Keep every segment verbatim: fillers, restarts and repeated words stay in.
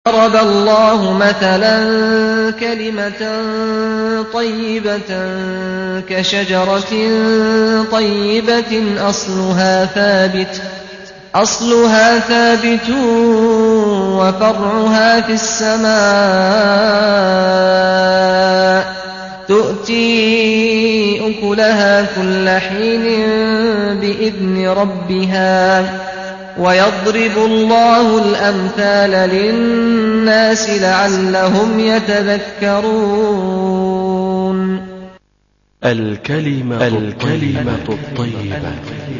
ضرب الله مثلا كلمة طيبة كشجرة طيبة أصلها ثابت أصلها ثابت وفرعها في السماء تؤتي أكلها كل حين بإذن ربها ويضرب الله الأمثال للناس لعلهم يتذكرون. الكلمة, الكلمة الطيبة.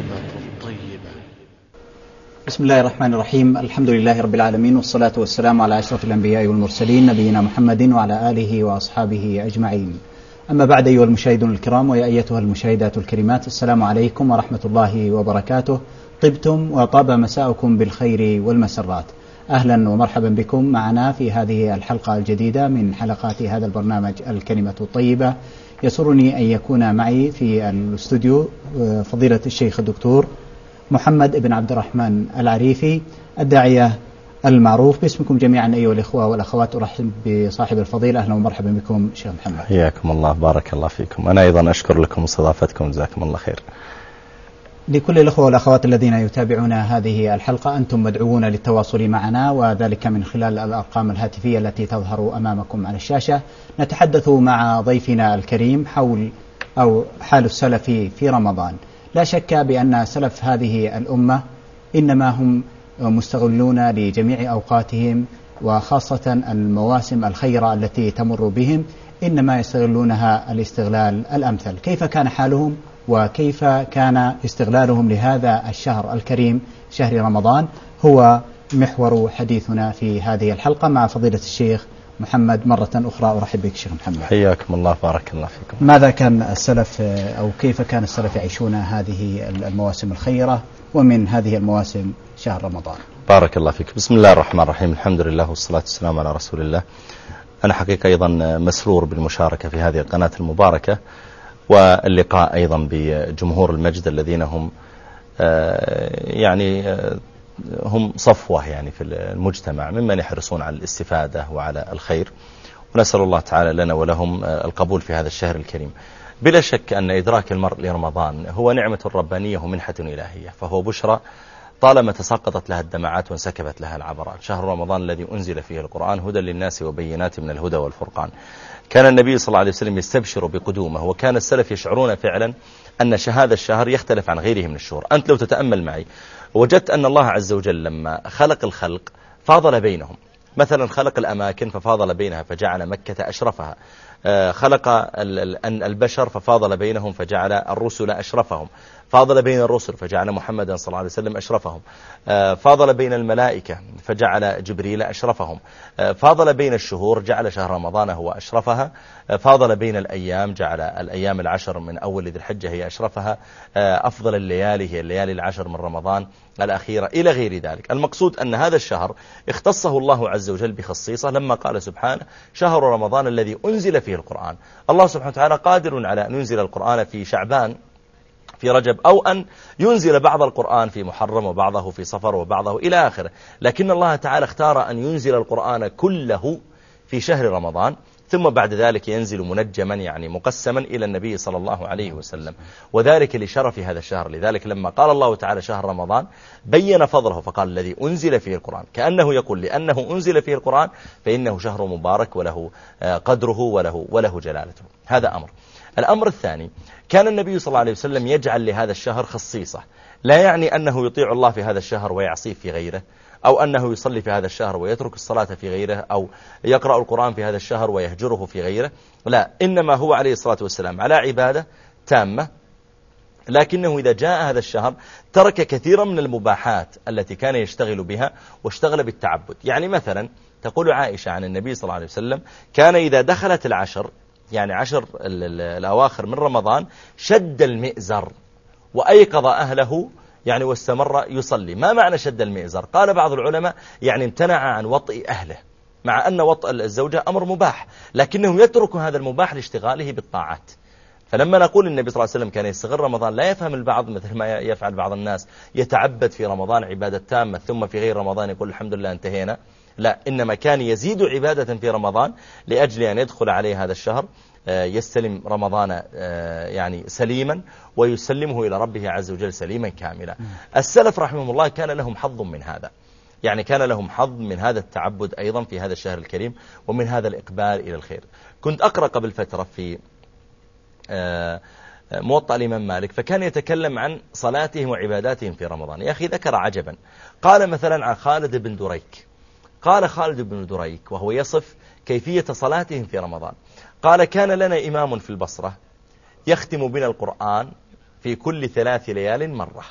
بسم الله الرحمن الرحيم. الحمد لله رب العالمين، والصلاة والسلام على أشرف الأنبياء والمرسلين نبينا محمد وعلى آله وأصحابه أجمعين. أما بعد، أيها المشاهدون الكرام ويا أيتها المشاهدات الكريمات، السلام عليكم ورحمة الله وبركاته. طبتم وطاب مساءكم بالخير والمسرات. أهلا ومرحبا بكم معنا في هذه الحلقة الجديدة من حلقات هذا البرنامج الكلمة الطيبة. يسرني أن يكون معي في الاستوديو فضيلة الشيخ الدكتور محمد بن عبد الرحمن العريفي، الداعية المعروف باسمكم جميعا أيها الإخوة والأخوات. أرحب بصاحب الفضيلة. أهلا ومرحبا بكم شيخ محمد. حياكم الله، بارك الله فيكم. أنا أيضا أشكر لكم استضافتكم، جزاكم الله خير. لكل الأخوة والأخوات الذين يتابعون هذه الحلقة، أنتم مدعوون للتواصل معنا، وذلك من خلال الأرقام الهاتفية التي تظهر أمامكم على الشاشة. نتحدث مع ضيفنا الكريم حول أو حال السلف في رمضان. لا شك بأن سلف هذه الأمة إنما هم مستغلون لجميع أوقاتهم، وخاصة المواسم الخيرة التي تمر بهم إنما يستغلونها الاستغلال الأمثل. كيف كان حالهم وكيف كان استغلالهم لهذا الشهر الكريم شهر رمضان هو محور حديثنا في هذه الحلقة مع فضيلة الشيخ محمد. مرة أخرى أرحب بك شيخ محمد. حياكم الله، بارك الله فيكم. ماذا كان السلف أو كيف كان السلف يعيشون هذه المواسم الخيرة، ومن هذه المواسم شهر رمضان؟ بارك الله فيك. بسم الله الرحمن الرحيم، الحمد لله والصلاة والسلام على رسول الله. أنا حقيقة أيضا مسرور بالمشاركة في هذه القناة المباركة، واللقاء أيضا بجمهور المجد الذين هم يعني هم صفوة يعني في المجتمع ممن يحرصون على الاستفادة وعلى الخير، ونسأل الله تعالى لنا ولهم القبول في هذا الشهر الكريم. بلا شك أن إدراك المرء لرمضان هو نعمة ربانية ومنحة إلهية، فهو بشرى طالما تساقطت لها الدمعات وانسكبت لها العبرات. شهر رمضان الذي أنزل فيه القرآن هدى للناس وبينات من الهدى والفرقان. كان النبي صلى الله عليه وسلم يستبشر بقدومه، وكان السلف يشعرون فعلا أن هذا الشهر يختلف عن غيره من الشهور. أنت لو تتأمل معي وجدت أن الله عز وجل لما خلق الخلق فاضل بينهم. مثلا خلق الأماكن ففاضل بينها فجعل مكة أشرفها، خلق البشر ففاضل بينهم فجعل الرسل أشرفهم، فاضل بين الرسل فجعل محمدا صلى الله عليه وسلم أشرفهم، فاضل بين الملائكة فجعل جبريل أشرفهم، فاضل بين الشهور جعل شهر رمضان هو أشرفها، فاضل بين الأيام جعل الأيام العشر من أول ذي الحجة هي أشرفها، أفضل الليالي هي الليالي العشر من رمضان الأخيرة، إلى غير ذلك. المقصود أن هذا الشهر اختصه الله عز وجل بخصيصة لما قال سبحانه شهر رمضان الذي أنزل فيه القرآن. الله سبحانه وتعالى قادر على أن ينزل القرآن في شعبان، في رجب، أو أن ينزل بعض القرآن في محرم وبعضه في صفر وبعضه إلى آخره، لكن الله تعالى اختار أن ينزل القرآن كله في شهر رمضان، ثم بعد ذلك ينزل منجما يعني مقسما إلى النبي صلى الله عليه وسلم، وذلك لشرف هذا الشهر. لذلك لما قال الله تعالى شهر رمضان بين فضله فقال الذي أنزل فيه القرآن، كأنه يقول لأنه أنزل فيه القرآن فإنه شهر مبارك وله قدره وله, وله جلالته. هذا أمر. الأمر الثاني، كان النبي صلى الله عليه وسلم يجعل لهذا الشهر خصيصة، لا يعني أنه يطيع الله في هذا الشهر ويعصيه في غيره، أو أنه يصلي في هذا الشهر ويترك الصلاة في غيره، أو يقرأ القرآن في هذا الشهر ويهجره في غيره. لا، إنما هو عليه الصلاة والسلام على عبادة تامة، لكنه إذا جاء هذا الشهر ترك كثيرا من المباحات التي كان يشتغل بها واشتغل بالتعبد. يعني مثلا تقول عائشة عن النبي صلى الله عليه وسلم كان إذا دخلت العشر يعني عشر الأواخر من رمضان شد المئزر وأيقظ أهله يعني واستمر يصلي. ما معنى شد المئزر؟ قال بعض العلماء يعني امتنع عن وطئ أهله، مع أن وطئ الزوجة أمر مباح، لكنه يترك هذا المباح لاشتغاله بالطاعات. فلما نقول النبي صلى الله عليه وسلم كان يستغل رمضان، لا يفهم البعض مثل ما يفعل بعض الناس، يتعبد في رمضان عبادة تامة ثم في غير رمضان يقول الحمد لله انتهينا. لا، إنما كان يزيد عبادة في رمضان لأجل أن يدخل عليه هذا الشهر يستلم رمضان يعني سليما ويسلمه إلى ربه عز وجل سليما كاملا. السلف رحمهم الله كان لهم حظ من هذا، يعني كان لهم حظ من هذا التعبد أيضا في هذا الشهر الكريم ومن هذا الإقبال إلى الخير. كنت أقرأ قبل فترة في موطأ الإمام مالك، فكان يتكلم عن صلاتهم وعباداتهم في رمضان. يا أخي ذكر عجبا، قال مثلا عن خالد بن دريك، قال خالد بن دريك وهو يصف كيفية صلاتهم في رمضان، قال كان لنا إمام في البصرة يختم بنا القرآن في كل ثلاث ليال مرة،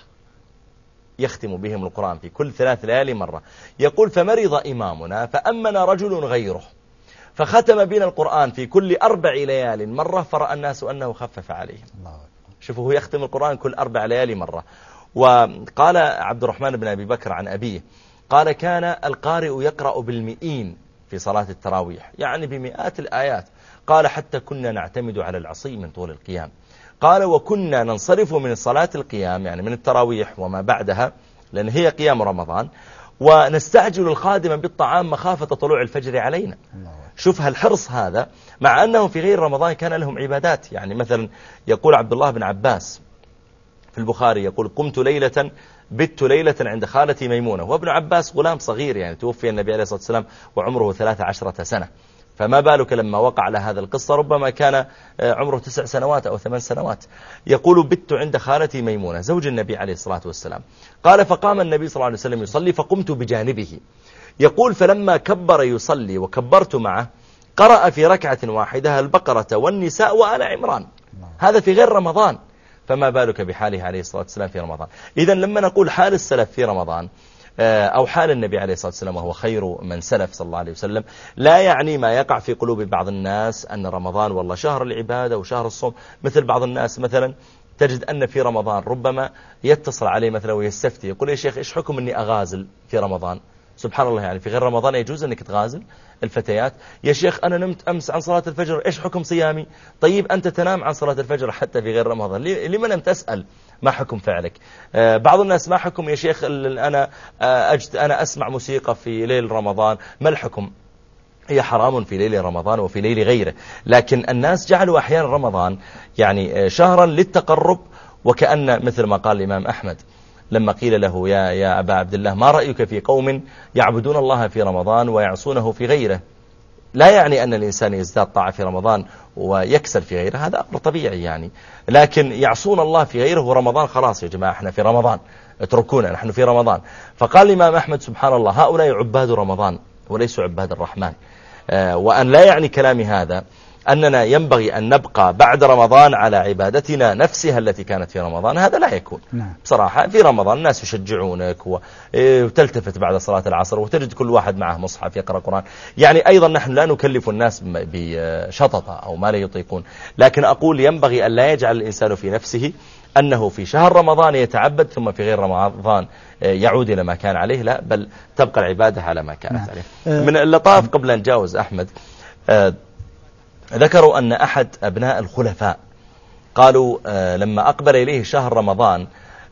يختم بهم القرآن في كل ثلاث ليال مرة. يقول فمرض إمامنا فأمنا رجل غيره فختم بنا القرآن في كل أربع ليال مرة، فرأى الناس أنه خفف عليهم. شوفوا هو يختم القرآن كل أربع ليال مرة. وقال عبد الرحمن بن أبي بكر عن أبيه قال كان القارئ يقرأ بالمئين في صلاة التراويح، يعني بمئات الآيات. قال حتى كنا نعتمد على العصي من طول القيام. قال وكنا ننصرف من صلاة القيام يعني من التراويح وما بعدها لأن هي قيام رمضان، ونستعجل الخادم بالطعام مخافة طلوع الفجر علينا. شوف هالحرص هذا، مع أنهم في غير رمضان كان لهم عبادات. يعني مثلا يقول عبد الله بن عباس في البخاري يقول قمت ليلة بت ليلة عند خالتي ميمونة، وابن عباس غلام صغير يعني توفي النبي عليه الصلاة والسلام وعمره ثلاث عشرة سنة، فما بالك لما وقع على هذا القصة ربما كان عمره تسع سنوات أو ثمان سنوات. يقول بت عند خالتي ميمونة زوج النبي عليه الصلاة والسلام. قال فقام النبي صلى الله عليه وسلم يصلي فقمت بجانبه. يقول فلما كبر يصلي وكبرت معه قرأ في ركعة واحدة البقرة والنساء وآل عمران، هذا في غير رمضان، فما بالك بحاله عليه الصلاة والسلام في رمضان. إذن لما نقول حال السلف في رمضان أو حال النبي عليه الصلاة والسلام وهو خير من سلف صلى الله عليه وسلم، لا يعني ما يقع في قلوب بعض الناس أن رمضان والله شهر العبادة وشهر الصوم. مثل بعض الناس مثلا تجد أن في رمضان ربما يتصل عليه مثلا ويستفتي يقول يا شيخ إيش حكم أني أغازل في رمضان؟ سبحان الله، يعني في غير رمضان يجوز أنك تغازل الفتيات. يا شيخ أنا نمت أمس عن صلاة الفجر، إيش حكم صيامي؟ طيب أنت تنام عن صلاة الفجر حتى في غير رمضان، لما لم تسأل ما حكم فعلك؟ آه بعض الناس ما حكم يا شيخ أنا آه أجد أنا أسمع موسيقى في ليل رمضان، ما الحكم؟ هي حرام في ليل رمضان وفي ليل غيره، لكن الناس جعلوا أحيانا رمضان يعني شهرا للتقرب، وكأن مثل ما قال الإمام أحمد لما قيل له يا يا أبا عبد الله ما رأيك في قوم يعبدون الله في رمضان ويعصونه في غيره؟ لا يعني أن الإنسان يزداد طاعة في رمضان ويكسل في غيره، هذا أمر طبيعي يعني، لكن يعصون الله في غيره ورمضان خلاص يا جماعة احنا في رمضان اتركونا نحن في رمضان. فقال الإمام أحمد سبحان الله هؤلاء عباد رمضان وليسوا عباد الرحمن. آه وأن لا يعني كلامي هذا أننا ينبغي أن نبقى بعد رمضان على عبادتنا نفسها التي كانت في رمضان، هذا لا يكون. نعم. بصراحة في رمضان الناس يشجعونك وتلتفت بعد صلاة العصر وتجد كل واحد معه مصحف يقرأ قرآن، يعني أيضا نحن لا نكلف الناس بشططة أو ما لا يطيقون، لكن أقول ينبغي أن لا يجعل الإنسان في نفسه أنه في شهر رمضان يتعبد ثم في غير رمضان يعود إلى ما كان عليه، لا بل تبقى العبادة على ما كانت. نعم. عليه. من اللطاف قبل أن نتجاوز أحمد، آه ذكروا أن أحد أبناء الخلفاء قالوا آه لما أقبل إليه شهر رمضان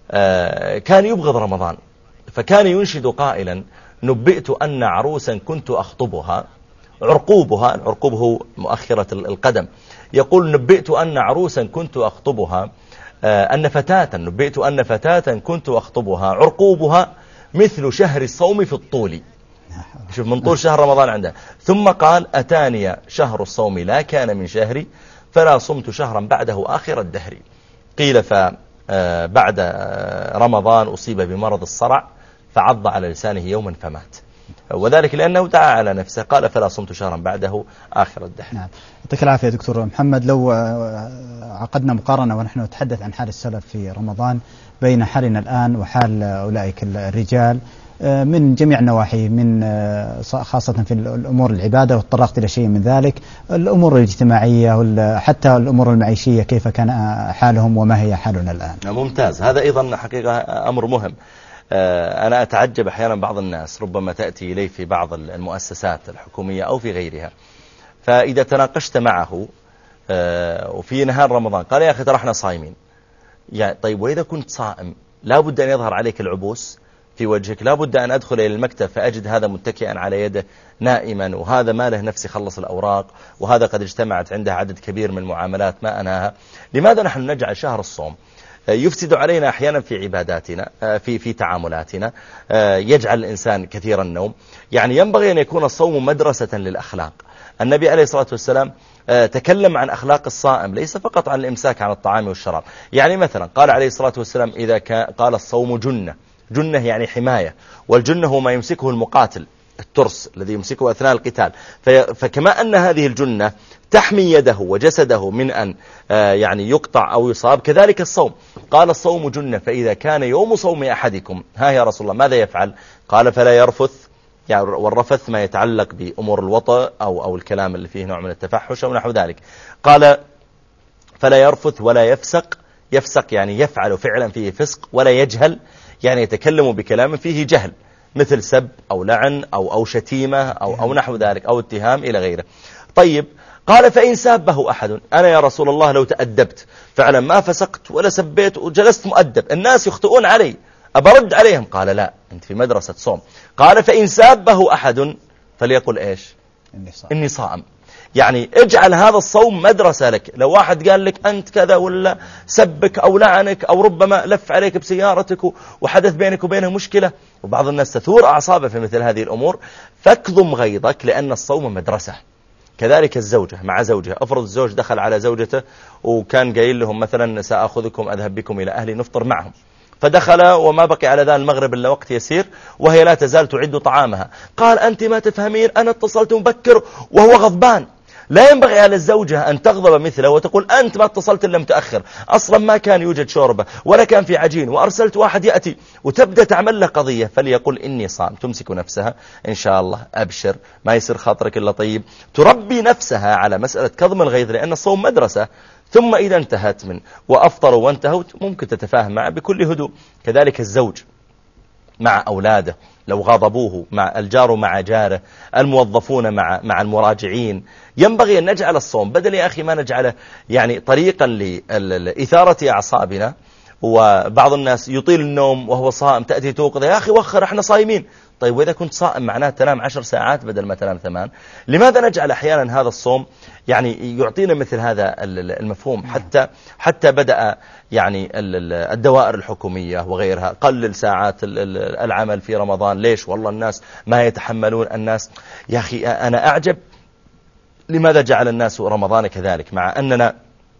آه كان يبغض رمضان، فكان ينشد قائلا نبئت أن عروسا كنت أخطبها عرقوبها، العرقوب هو مؤخرة القدم، يقول نبئت أن عروسا كنت أخطبها آه أن فتاة نبئت أن فتاة كنت أخطبها عرقوبها مثل شهر الصوم في الطول. شوف من طول شهر رمضان عنده. ثم قال أتاني شهر الصوم لا كان من شهري فلا صمت شهرا بعده آخر الدهر. قيل فبعد رمضان أصيب بمرض الصرع فعض على لسانه يوما فمات، وذلك لأنه دعا على نفسه قال فلا صمت شهرا بعده آخر الدهر. نعم. يعطيك العافية يا دكتور محمد. لو عقدنا مقارنة ونحن نتحدث عن حال السلف في رمضان بين حالنا الآن وحال أولئك الرجال من جميع النواحي، من خاصة في الأمور العبادة وتطرقت إلى شيء من ذلك، الأمور الاجتماعية حتى الأمور المعيشية، كيف كان حالهم وما هي حالنا الآن؟ ممتاز، هذا أيضا حقيقة أمر مهم. أنا أتعجب أحيانا بعض الناس ربما تأتي إلي في بعض المؤسسات الحكومية أو في غيرها، فإذا تناقشت معه وفي نهار رمضان قال يا أخي ترى احنا صايمين، يعني طيب وإذا كنت صائم لا بد أن يظهر عليك العبوس في وجهك، لا بد أن أدخل إلى المكتب فأجد هذا متكئا على يده نائما، وهذا ما له نفسي خلص الأوراق، وهذا قد اجتمعت عنده عدد كبير من المعاملات ما أناها. لماذا نحن نجعل شهر الصوم يفسد علينا أحيانا في عباداتنا، في في تعاملاتنا، يجعل الإنسان كثير النوم؟ يعني ينبغي أن يكون الصوم مدرسة للأخلاق. النبي عليه الصلاة والسلام تكلم عن أخلاق الصائم، ليس فقط عن الإمساك عن الطعام والشراب. يعني مثلا قال عليه الصلاة والسلام إذا قال الصوم جنة، جنة يعني حماية، والجنة هو ما يمسكه المقاتل، الترس الذي يمسكه أثناء القتال. فكما أن هذه الجنة تحمي يده وجسده من أن يعني يقطع أو يصاب، كذلك الصوم. قال الصوم جنة، فإذا كان يوم صوم أحدكم، ها يا رسول الله ماذا يفعل؟ قال فلا يرفث، يعني والرفث ما يتعلق بأمور الوطأ أو, أو الكلام اللي فيه نوع من التفحش أو نحو ذلك. قال فلا يرفث ولا يفسق، يفسق يعني يفعل فعلا فيه فسق، ولا يجهل يعني يتكلم بكلام فيه جهل، مثل سب أو لعن أو, أو شتيمة أو, أو نحو ذلك أو اتهام إلى غيره. طيب قال فإن سابه أحد، أنا يا رسول الله لو تأدبت فعلا ما فسقت ولا سبيت وجلست مؤدب، الناس يخطئون علي أبرد عليهم. قال لا، أنت في مدرسة صوم. قال فإن سابه أحد فليقل إيش؟ إني صائم. إني صائم. يعني اجعل هذا الصوم مدرسة لك. لو واحد قال لك أنت كذا ولا سبك أو لعنك أو ربما لف عليك بسيارتك وحدث بينك وبينه مشكلة، وبعض الناس تثور أعصابه في مثل هذه الأمور، فاكظم غيظك لأن الصوم مدرسة. كذلك الزوجة مع زوجها، أفرض الزوج دخل على زوجته وكان قايل لهم مثلا سأخذكم أذهب بكم إلى أهلي نفطر معهم، فدخل وما بقي على ذا المغرب إلا وقت يسير وهي لا تزال تعد طعامها. قال أنت ما تفهمين، أنا اتصلت مبكر وهو غضبان. لا ينبغي على الزوجة أن تغضب مثله وتقول أنت ما اتصلت إلا متأخر، أصلا ما كان يوجد شوربة ولا كان في عجين وأرسلت واحد يأتي، وتبدأ تعمل له قضية. فليقل إني صام، تمسك نفسها إن شاء الله، أبشر ما يصير خاطرك إلا طيب، تربي نفسها على مسألة كظم الغيظ، لأن الصوم مدرسة. ثم إذا انتهت من وأفطروا وانتهوا ممكن تتفاهم معه بكل هدوء. كذلك الزوج مع أولاده لو غضبوه، مع الجار مع جاره، الموظفون مع مع المراجعين، ينبغي أن نجعل الصوم بدل يا أخي ما نجعله يعني طريقا لإثارة أعصابنا. وبعض الناس يطيل النوم وهو صائم، تأتي توقظ يا أخي وخر احنا صايمين. طيب وإذا كنت صائم معناه تنام عشر ساعات بدل ما تنام ثمان. لماذا نجعل أحيانا هذا الصوم يعني يعطينا مثل هذا المفهوم؟ حتى حتى بدأ يعني الدوائر الحكومية وغيرها قلل ساعات العمل في رمضان. ليش؟ والله الناس ما يتحملون. الناس يا أخي أنا أعجب لماذا جعل الناس رمضان كذلك، مع أننا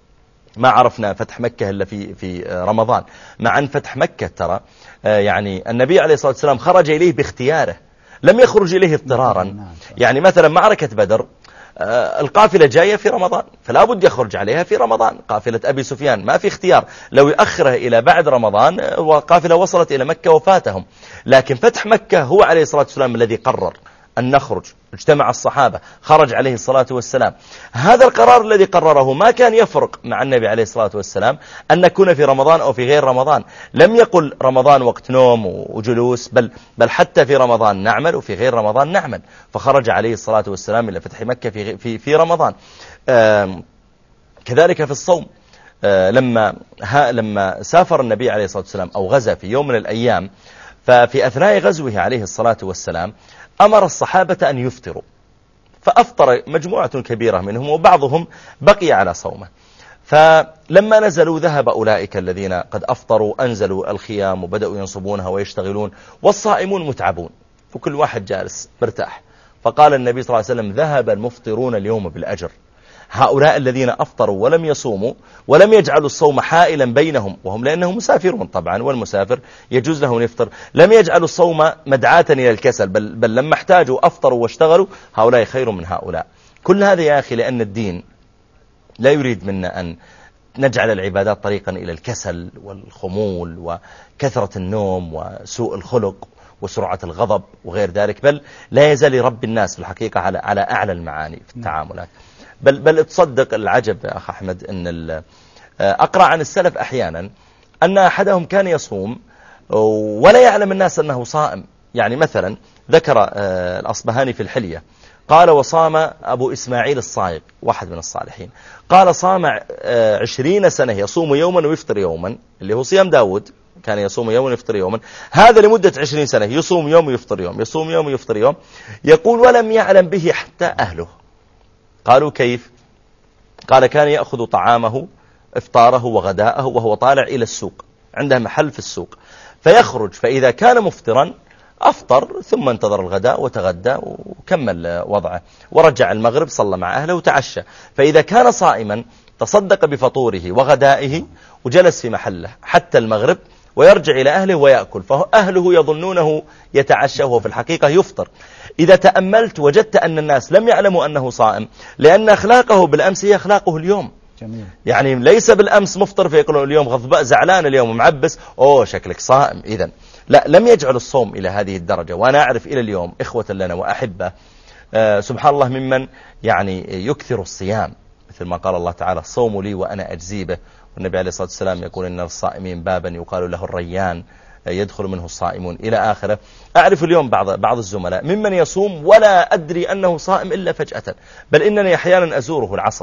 ما عرفنا فتح مكة إلا في في رمضان، مع أن فتح مكة ترى يعني النبي عليه الصلاة والسلام خرج إليه باختياره، لم يخرج إليه اضطرارا. يعني مثلا معركة بدر القافلة جاية في رمضان فلا بد يخرج عليها في رمضان، قافلة أبي سفيان ما في اختيار، لو يأخره إلى بعد رمضان وقافلة وصلت إلى مكة وفاتهم. لكن فتح مكة هو عليه الصلاة والسلام الذي قرر أن نخرج، اجتمع الصحابة، خرج عليه الصلاة والسلام. هذا القرار الذي قرره ما كان يفرق مع النبي عليه الصلاة والسلام أن نكون في رمضان أو في غير رمضان. لم يقل رمضان وقت نوم وجلوس، بل, بل حتى في رمضان نعمل وفي غير رمضان نعمل. فخرج عليه الصلاة والسلام إلى فتح مكة في, في, في رمضان. كذلك في الصوم، لما, لما سافر النبي عليه الصلاة والسلام أو غزا في يوم من الأيام، ففي أثناء غزوه عليه الصلاة والسلام أمر الصحابة أن يفطروا، فأفطر مجموعة كبيرة منهم وبعضهم بقي على صومه. فلما نزلوا ذهب أولئك الذين قد أفطروا، أنزلوا الخيام وبدأوا ينصبونها ويشتغلون، والصائمون متعبون وكل واحد جالس مرتاح. فقال النبي صلى الله عليه وسلم ذهب المفطرون اليوم بالأجر. هؤلاء الذين أفطروا ولم يصوموا ولم يجعلوا الصوم حائلا بينهم، وهم لأنهم مسافرون طبعا، والمسافر يجوز له أن يفطر، لم يجعلوا الصوم مدعاة إلى الكسل، بل, بل لما احتاجوا أفطروا واشتغلوا، هؤلاء خير من هؤلاء. كل هذا يا أخي لأن الدين لا يريد منا أن نجعل العبادات طريقا إلى الكسل والخمول وكثرة النوم وسوء الخلق وسرعة الغضب وغير ذلك، بل لا يزال يربي الناس في الحقيقة على على أعلى المعاني في التعاملات. بل بل تصدق العجب يا أخ أحمد أن أقرأ عن السلف أحيانا أن أحدهم كان يصوم ولا يعلم الناس أنه صائم. يعني مثلا ذكر الأصبهاني في الحلية قال وصام أبو إسماعيل الصايغ واحد من الصالحين، قال صام عشرين سنة يصوم يوما ويفطر يوما، اللي هو صيام داود كان يصوم يوم ويفطر يوما، هذا لمدة عشرين سنة يصوم يوم ويفطر يوم، يصوم يوم ويفطر يوم. يقول ولم يعلم به حتى أهله. قالوا كيف؟ قال كان يأخذ طعامه إفطاره وغداءه وهو طالع إلى السوق، عنده محل في السوق، فيخرج فإذا كان مفطرا أفطر ثم انتظر الغداء وتغدى وكمل وضعه، ورجع المغرب صلى مع أهله وتعشى. فإذا كان صائما تصدق بفطوره وغدائه وجلس في محله حتى المغرب ويرجع إلى أهله ويأكل، فأهله يظنونه يتعشى وهو في الحقيقة يفطر. إذا تأملت وجدت أن الناس لم يعلموا أنه صائم، لأن أخلاقه بالأمس هي أخلاقه اليوم. جميل. يعني ليس بالأمس مفطر فيقولون اليوم غضباء زعلان اليوم معبس، أوه شكلك صائم. إذن لا، لم يجعل الصوم إلى هذه الدرجة. وأنا أعرف إلى اليوم إخوة لنا وأحبة آه سبحان الله ممن يعني يكثر الصيام، مثل ما قال الله تعالى الصوم لي وأنا أجزي به، والنبي عليه الصلاة والسلام يقول إن الصائمين بابا يقال له الريان يدخل منه الصائمون إلى آخره. أعرف اليوم بعض بعض الزملاء ممن يصوم ولا أدري أنه صائم إلا فجأة، بل إنني أحيانا أزوره العصر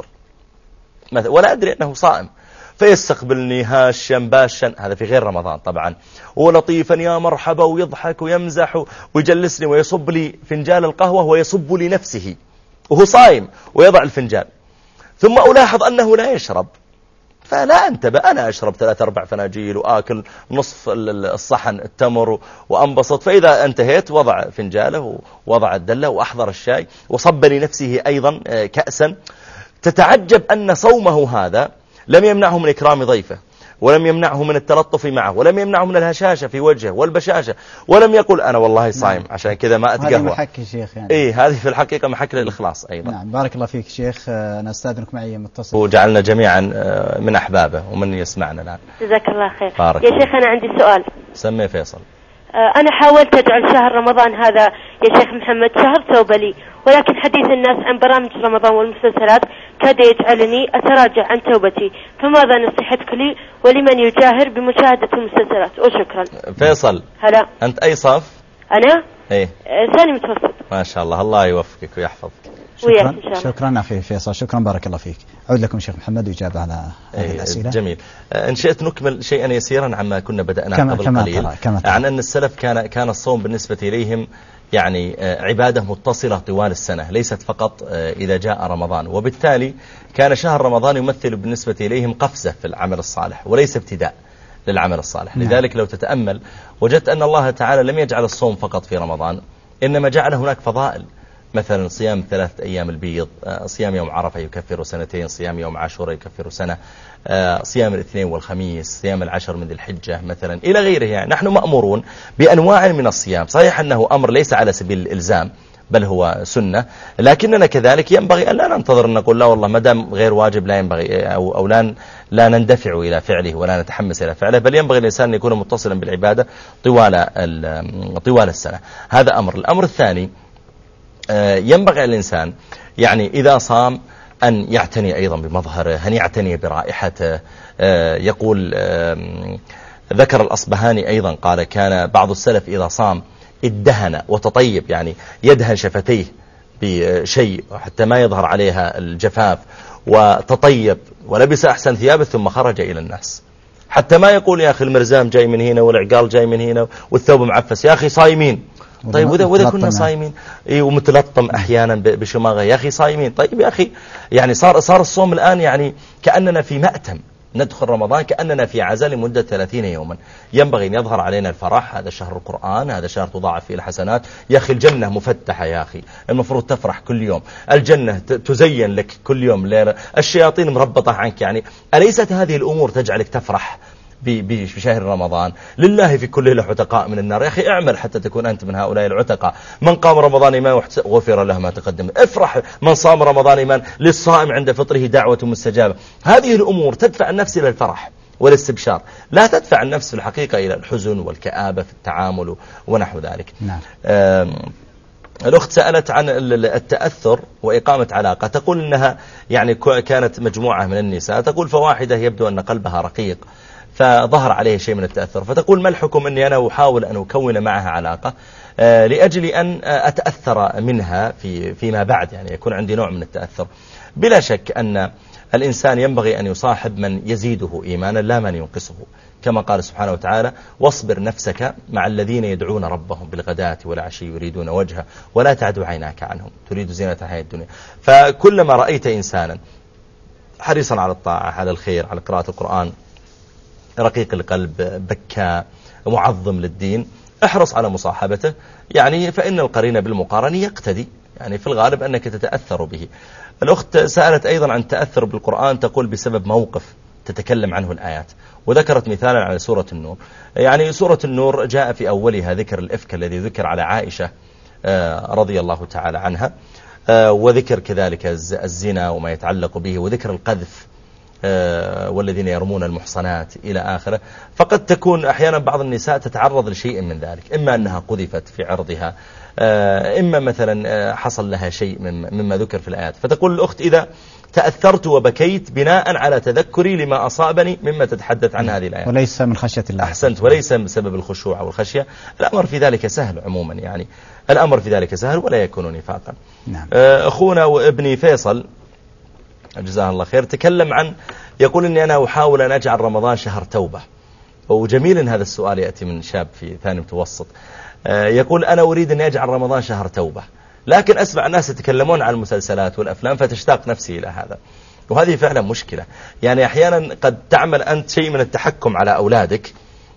ولا أدري أنه صائم، فيستقبلني هاشا باشا، هذا في غير رمضان طبعا، ولطيفا يا مرحبا ويضحك ويمزح ويجلسني ويصب لي فنجان القهوة ويصب لي نفسه وهو صائم ويضع الفنجان، ثم ألاحظ أنه لا يشرب، فلا أنتبه، أنا أشرب ثلاث أربع فناجيل وآكل نصف الصحن التمر وأنبسط. فإذا انتهيت وضع فنجاله ووضع الدلة وأحضر الشاي وصب لنفسه أيضا كأسا. تتعجب أن صومه هذا لم يمنعه من إكرام ضيفه، ولم يمنعه من التلطف معه، ولم يمنعه من الهشاشة في وجهه والبشاشة، ولم يقول أنا والله صايم نعم. عشان كذا ما أتقهوى. هذه محك شيخ يعني. إيه هذه في الحقيقة محك للإخلاص أيضا. نعم بارك الله فيك شيخ. أنا أستاذنك معي متصل، وجعلنا جميعا من أحبابه ومن يسمعنا الآن. جزاك الله خير. بارك يا شيخ أنا عندي سؤال. سمي فيصل. أنا حاولت أجعل شهر رمضان هذا يا شيخ محمد شهر توبة لي، ولكن حديث الناس عن برامج رمضان والمسلسلات كاد يجعلني أتراجع عن توبتي، فماذا نصيحتك لي ولمن يجاهر بمشاهدة المسلسلات؟ وشكرا. فيصل هلا، أنت أي صف؟ أنا إيه ثاني متوسط. ما شاء الله، الله يوفقك ويحفظك. شكرا شكرا أخي فيصل، شكرا بارك الله فيك. أعود لكم شيخ محمد وإجابة على هذه الأسئلة. جميل. إن شئت نكمل شيئا يسيرا عما كنا بدأنا قبل قليل عن أن السلف كان كان الصوم بالنسبة إليهم يعني عبادة متصلة طوال السنة، ليست فقط إذا جاء رمضان، وبالتالي كان شهر رمضان يمثل بالنسبة إليهم قفزة في العمل الصالح وليس ابتداء للعمل الصالح. نعم. لذلك لو تتأمل وجدت أن الله تعالى لم يجعل الصوم فقط في رمضان، إنما جعل هناك فضائل، مثلا صيام ثلاثة أيام البيض، صيام يوم عرفة يكفر سنتين، صيام يوم عاشوراء يكفر سنة، صيام الاثنين والخميس، صيام العشر من ذي الحجة مثلا إلى غيره. يعني نحن مأمورون بأنواع من الصيام، صحيح أنه أمر ليس على سبيل الإلزام بل هو سنة، لكننا كذلك ينبغي أن لا ننتظر أن نقول لا والله مدام غير واجب لا ينبغي أو, أو لا, لا نندفع إلى فعله ولا نتحمس إلى فعله، بل ينبغي الإنسان أن يكون متصلا بالعبادة طوال طوال السنة. هذا أمر. الأمر الثاني ينبغي الإنسان يعني إذا صام أن يعتني أيضا بمظهره، أن يعتني برائحته. يقول ذكر الأصبهاني أيضا قال كان بعض السلف إذا صام ادهن وتطيب، يعني يدهن شفتيه بشيء حتى ما يظهر عليها الجفاف، وتطيب ولبس أحسن ثيابه ثم خرج إلى الناس، حتى ما يقول يا أخي المرزام جاي من هنا والعقال جاي من هنا والثوب معفس، يا أخي صايمين. طيب وإذا وإذا كنا صايمين إيه ومتلطم أحيانا بشماغه، يا أخي صايمين. طيب يا أخي يعني صار صار الصوم الآن يعني كأننا في مأتم، ندخل رمضان كأننا في عزاء لمدة ثلاثين يوما. ينبغي أن يظهر علينا الفرح، هذا شهر القرآن، هذا شهر تضاعف فيه الحسنات. يا أخي الجنة مفتحة، يا أخي المفروض تفرح كل يوم، الجنة تزين لك كل يوم ليلة، الشياطين مربطة عنك. يعني أليست هذه الأمور تجعلك تفرح بشهر رمضان؟ لله في كل ليلة عتقاء من النار. يا أخي اعمل حتى تكون أنت من هؤلاء العتقاء. من قام رمضان إيمان غفر له ما تقدم. افرح من صام رمضان إيمان، للصائم عند فطره دعوة مستجابة. هذه الأمور تدفع النفس إلى الفرح والاستبشار، لا تدفع النفس في الحقيقة إلى الحزن والكآبة في التعامل ونحو ذلك. نعم. الأخت سألت عن التأثر وإقامة علاقة، تقول إنها يعني كانت مجموعة من النساء، تقول فواحدة يبدو أن قلبها رقيق فظهر عليه شيء من التأثر، فتقول ما الحكم أني أنا أحاول أن أكون معها علاقة، لأجل أن أتأثر منها في فيما بعد، يعني يكون عندي نوع من التأثر. بلا شك أن الإنسان ينبغي أن يصاحب من يزيده إيمانا لا من ينقصه، كما قال سبحانه وتعالى: واصبر نفسك مع الذين يدعون ربهم بالغداة والعشي يريدون وجهه ولا تعد عيناك عنهم تريد زينة الحياة الدنيا. فكلما رأيت إنسانا حريصا على الطاعة، على الخير، على قراءة القرآن، رقيق القلب، بكاء، معظم للدين، احرص على مصاحبته، يعني فإن القرين بالمقارن يقتدي، يعني في الغالب أنك تتأثر به. الأخت سألت أيضا عن التأثر بالقرآن، تقول بسبب موقف تتكلم عنه الآيات، وذكرت مثالا على سورة النور. يعني سورة النور جاء في أولها ذكر الإفك الذي ذكر على عائشة رضي الله تعالى عنها، وذكر كذلك الزنا وما يتعلق به، وذكر القذف والذين يرمون المحصنات إلى آخره. فقد تكون أحيانا بعض النساء تتعرض لشيء من ذلك، إما أنها قذفت في عرضها، إما مثلا حصل لها شيء مما ذكر في الآيات. فتقول الأخت: إذا تأثرت وبكيت بناء على تذكري لما أصابني مما تتحدث عن هذه الآيات، وليس من خشية الله. أحسنت، وليس بسبب الخشوع والخشية. الأمر في ذلك سهل عموما، يعني الأمر في ذلك سهل ولا يكون نفاقا. نعم. أخونا وابني فيصل جزاه الله خير تكلم عن، يقول إني أنا أحاول أن أجعل رمضان شهر توبة. وجميل إن هذا السؤال يأتي من شاب في ثاني متوسط. يقول: أنا أريد أن أجعل رمضان شهر توبة، لكن أسمع الناس يتكلمون عن المسلسلات والأفلام فتشتاق نفسي إلى هذا. وهذه فعلا مشكلة، يعني أحيانا قد تعمل أنت شيء من التحكم على أولادك،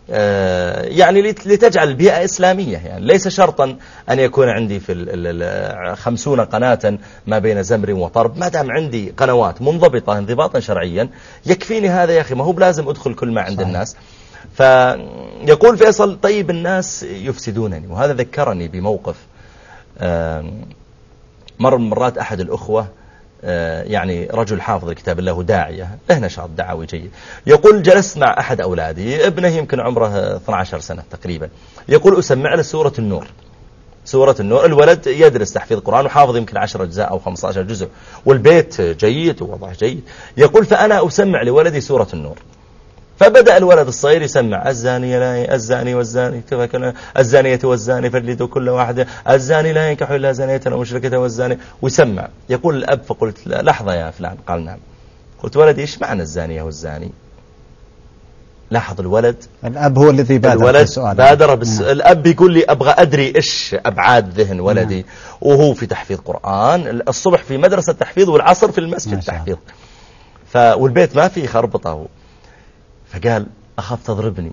يعني لتجعل البيئة إسلامية. يعني ليس شرطا أن يكون عندي في خمسون قناة ما بين زمر وطرب، ما دام عندي قنوات منضبطة انضباطا شرعيا يكفيني هذا يا أخي، ما هو بلازم أدخل كل ما عند صحيح. الناس. فيقول فيصل: طيب الناس يفسدونني. وهذا ذكرني بموقف مر من مرات أحد الأخوة، يعني رجل حافظ الكتاب الله داعية له نشاط دعوي جيد، يقول: جلست مع أحد أولادي، ابنه يمكن عمره اثنتي عشرة سنة تقريبا، يقول: أسمع له سورة النور. سورة النور، الولد يدرس تحفيظ القرآن وحافظ يمكن عشرة أجزاء أو خمسة عشر جزء، والبيت جيد ووضعه جيد. يقول: فأنا أسمع لولدي سورة النور، فبدأ الولد الصغير يسمع: الزاني لا الزاني والزاني الزانية والزاني فاجلدوا كل واحد، الزاني لا ينكح إلا زانية أو مشركة والزاني، ويسمع. يقول الأب: فقلت: لحظة يا فلان. قال: نعم. قلت: ولدي إيش معنى الزانية والزاني؟ لاحظ الولد، الأب هو الذي بادر الولد بالسؤال. بادر بس الأب يقول لي: أبغى أدري إيش أبعاد ذهن ولدي. نعم. وهو في تحفيظ قرآن، الصبح في مدرسة تحفيظ والعصر في المسجد تحفيظ، ف... والبيت ما فيه خربطة. فقال: أخاف تضربني.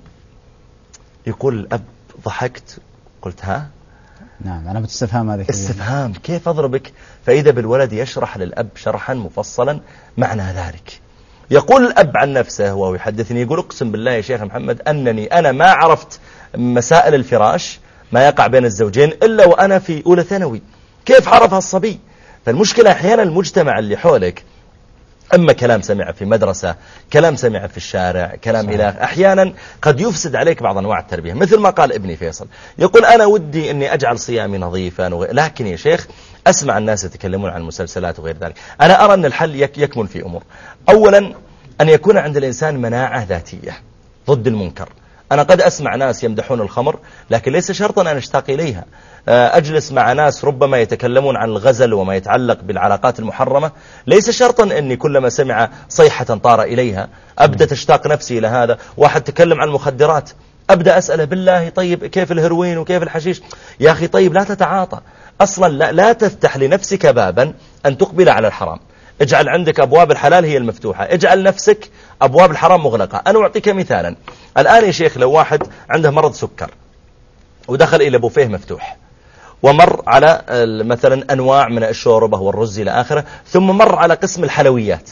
يقول الأب: ضحكت، قلت: ها؟ نعم، أنا بتستفهام هذه استفهام كيف أضربك؟ فإذا بالولد يشرح للأب شرحا مفصلا معنى ذلك. يقول الأب عن نفسه وهو يحدثني، يقول: أقسم بالله يا شيخ محمد أنني أنا ما عرفت مسائل الفراش ما يقع بين الزوجين إلا وأنا في أولى ثانوي. كيف عرفها الصبي؟ فالمشكلة أحيانا المجتمع اللي حولك، أما كلام سمع في مدرسة، كلام سمع في الشارع، كلام إلى أحيانا قد يفسد عليك بعض أنواع التربية. مثل ما قال ابني فيصل، يقول: أنا ودي أني أجعل صيامي نظيفا وغير، لكن يا شيخ أسمع الناس يتكلمون عن المسلسلات وغير ذلك. أنا أرى أن الحل يكمن في أمور. أولا أن يكون عند الإنسان مناعة ذاتية ضد المنكر. أنا قد أسمع ناس يمدحون الخمر، لكن ليس شرطا أن أشتاق إليها. أجلس مع ناس ربما يتكلمون عن الغزل وما يتعلق بالعلاقات المحرمة، ليس شرطا أني كلما سمع صيحة طار إليها أبدأ تشتاق نفسي إلى هذا. واحد تكلم عن المخدرات، أبدأ أسأله: بالله طيب كيف الهيروين وكيف الحشيش؟ يا أخي طيب لا تتعاطى أصلا، لا, لا تفتح لنفسك بابا أن تقبل على الحرام. اجعل عندك أبواب الحلال هي المفتوحة، اجعل نفسك أبواب الحرام مغلقة. أنا أعطيك مثالا الآن يا شيخ، لو واحد عنده مرض سكر ودخل إلى بوفيه مفتوح ومر على مثلا أنواع من الشوربة والرز إلى آخره، ثم مر على قسم الحلويات،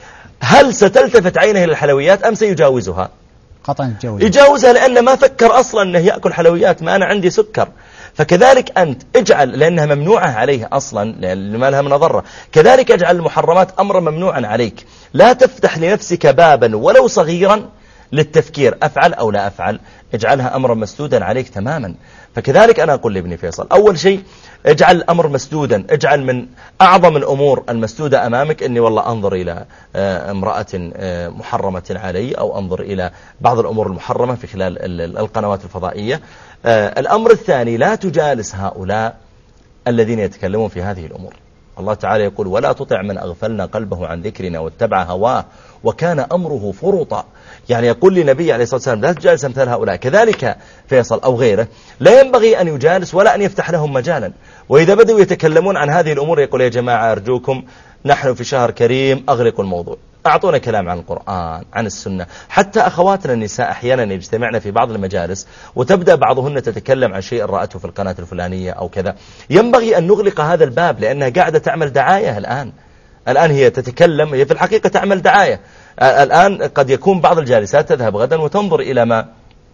هل ستلتفت عينه إلى الحلويات أم سيجاوزها؟ قطعا يتجاوز. يجاوزها، لأنه ما فكر أصلا أنه يأكل حلويات، ما أنا عندي سكر. فكذلك أنت اجعل، لأنها ممنوعة عليه أصلا لما لها من ضرة، كذلك اجعل المحرمات أمر ممنوعا عليك. لا تفتح لنفسك بابا ولو صغيرا للتفكير أفعل أو لا أفعل، اجعلها أمرا مسدودا عليك تماما. فكذلك أنا أقول لابني فيصل أول شيء اجعل الأمر مسدودا، اجعل من أعظم الأمور المسدودة أمامك أني والله أنظر إلى امرأة محرمة علي أو أنظر إلى بعض الأمور المحرمة في خلال القنوات الفضائية. الأمر الثاني لا تجالس هؤلاء الذين يتكلمون في هذه الأمور. الله تعالى يقول ولا تطع من أغفلنا قلبه عن ذكرنا واتبع هواه وكان أمره فرطا. يعني يقول لنبي عليه الصلاة والسلام لا تجالس أمثال هؤلاء. كذلك فيصل أو غيره لا ينبغي أن يجالس ولا أن يفتح لهم مجالا، وإذا بدأوا يتكلمون عن هذه الأمور يقول يا جماعة أرجوكم نحن في شهر كريم، أغلقوا الموضوع، أعطونا كلام عن القرآن عن السنة. حتى أخواتنا النساء أحيانا يجتمعن في بعض المجالس وتبدأ بعضهن تتكلم عن شيء رأته في القناة الفلانية أو كذا، ينبغي أن نغلق هذا الباب لأنها قاعدة تعمل دعاية. الآن الآن هي تتكلم، هي في الحقيقة تعمل دعاية. الآن قد يكون بعض الجالسات تذهب غدا وتنظر إلى ما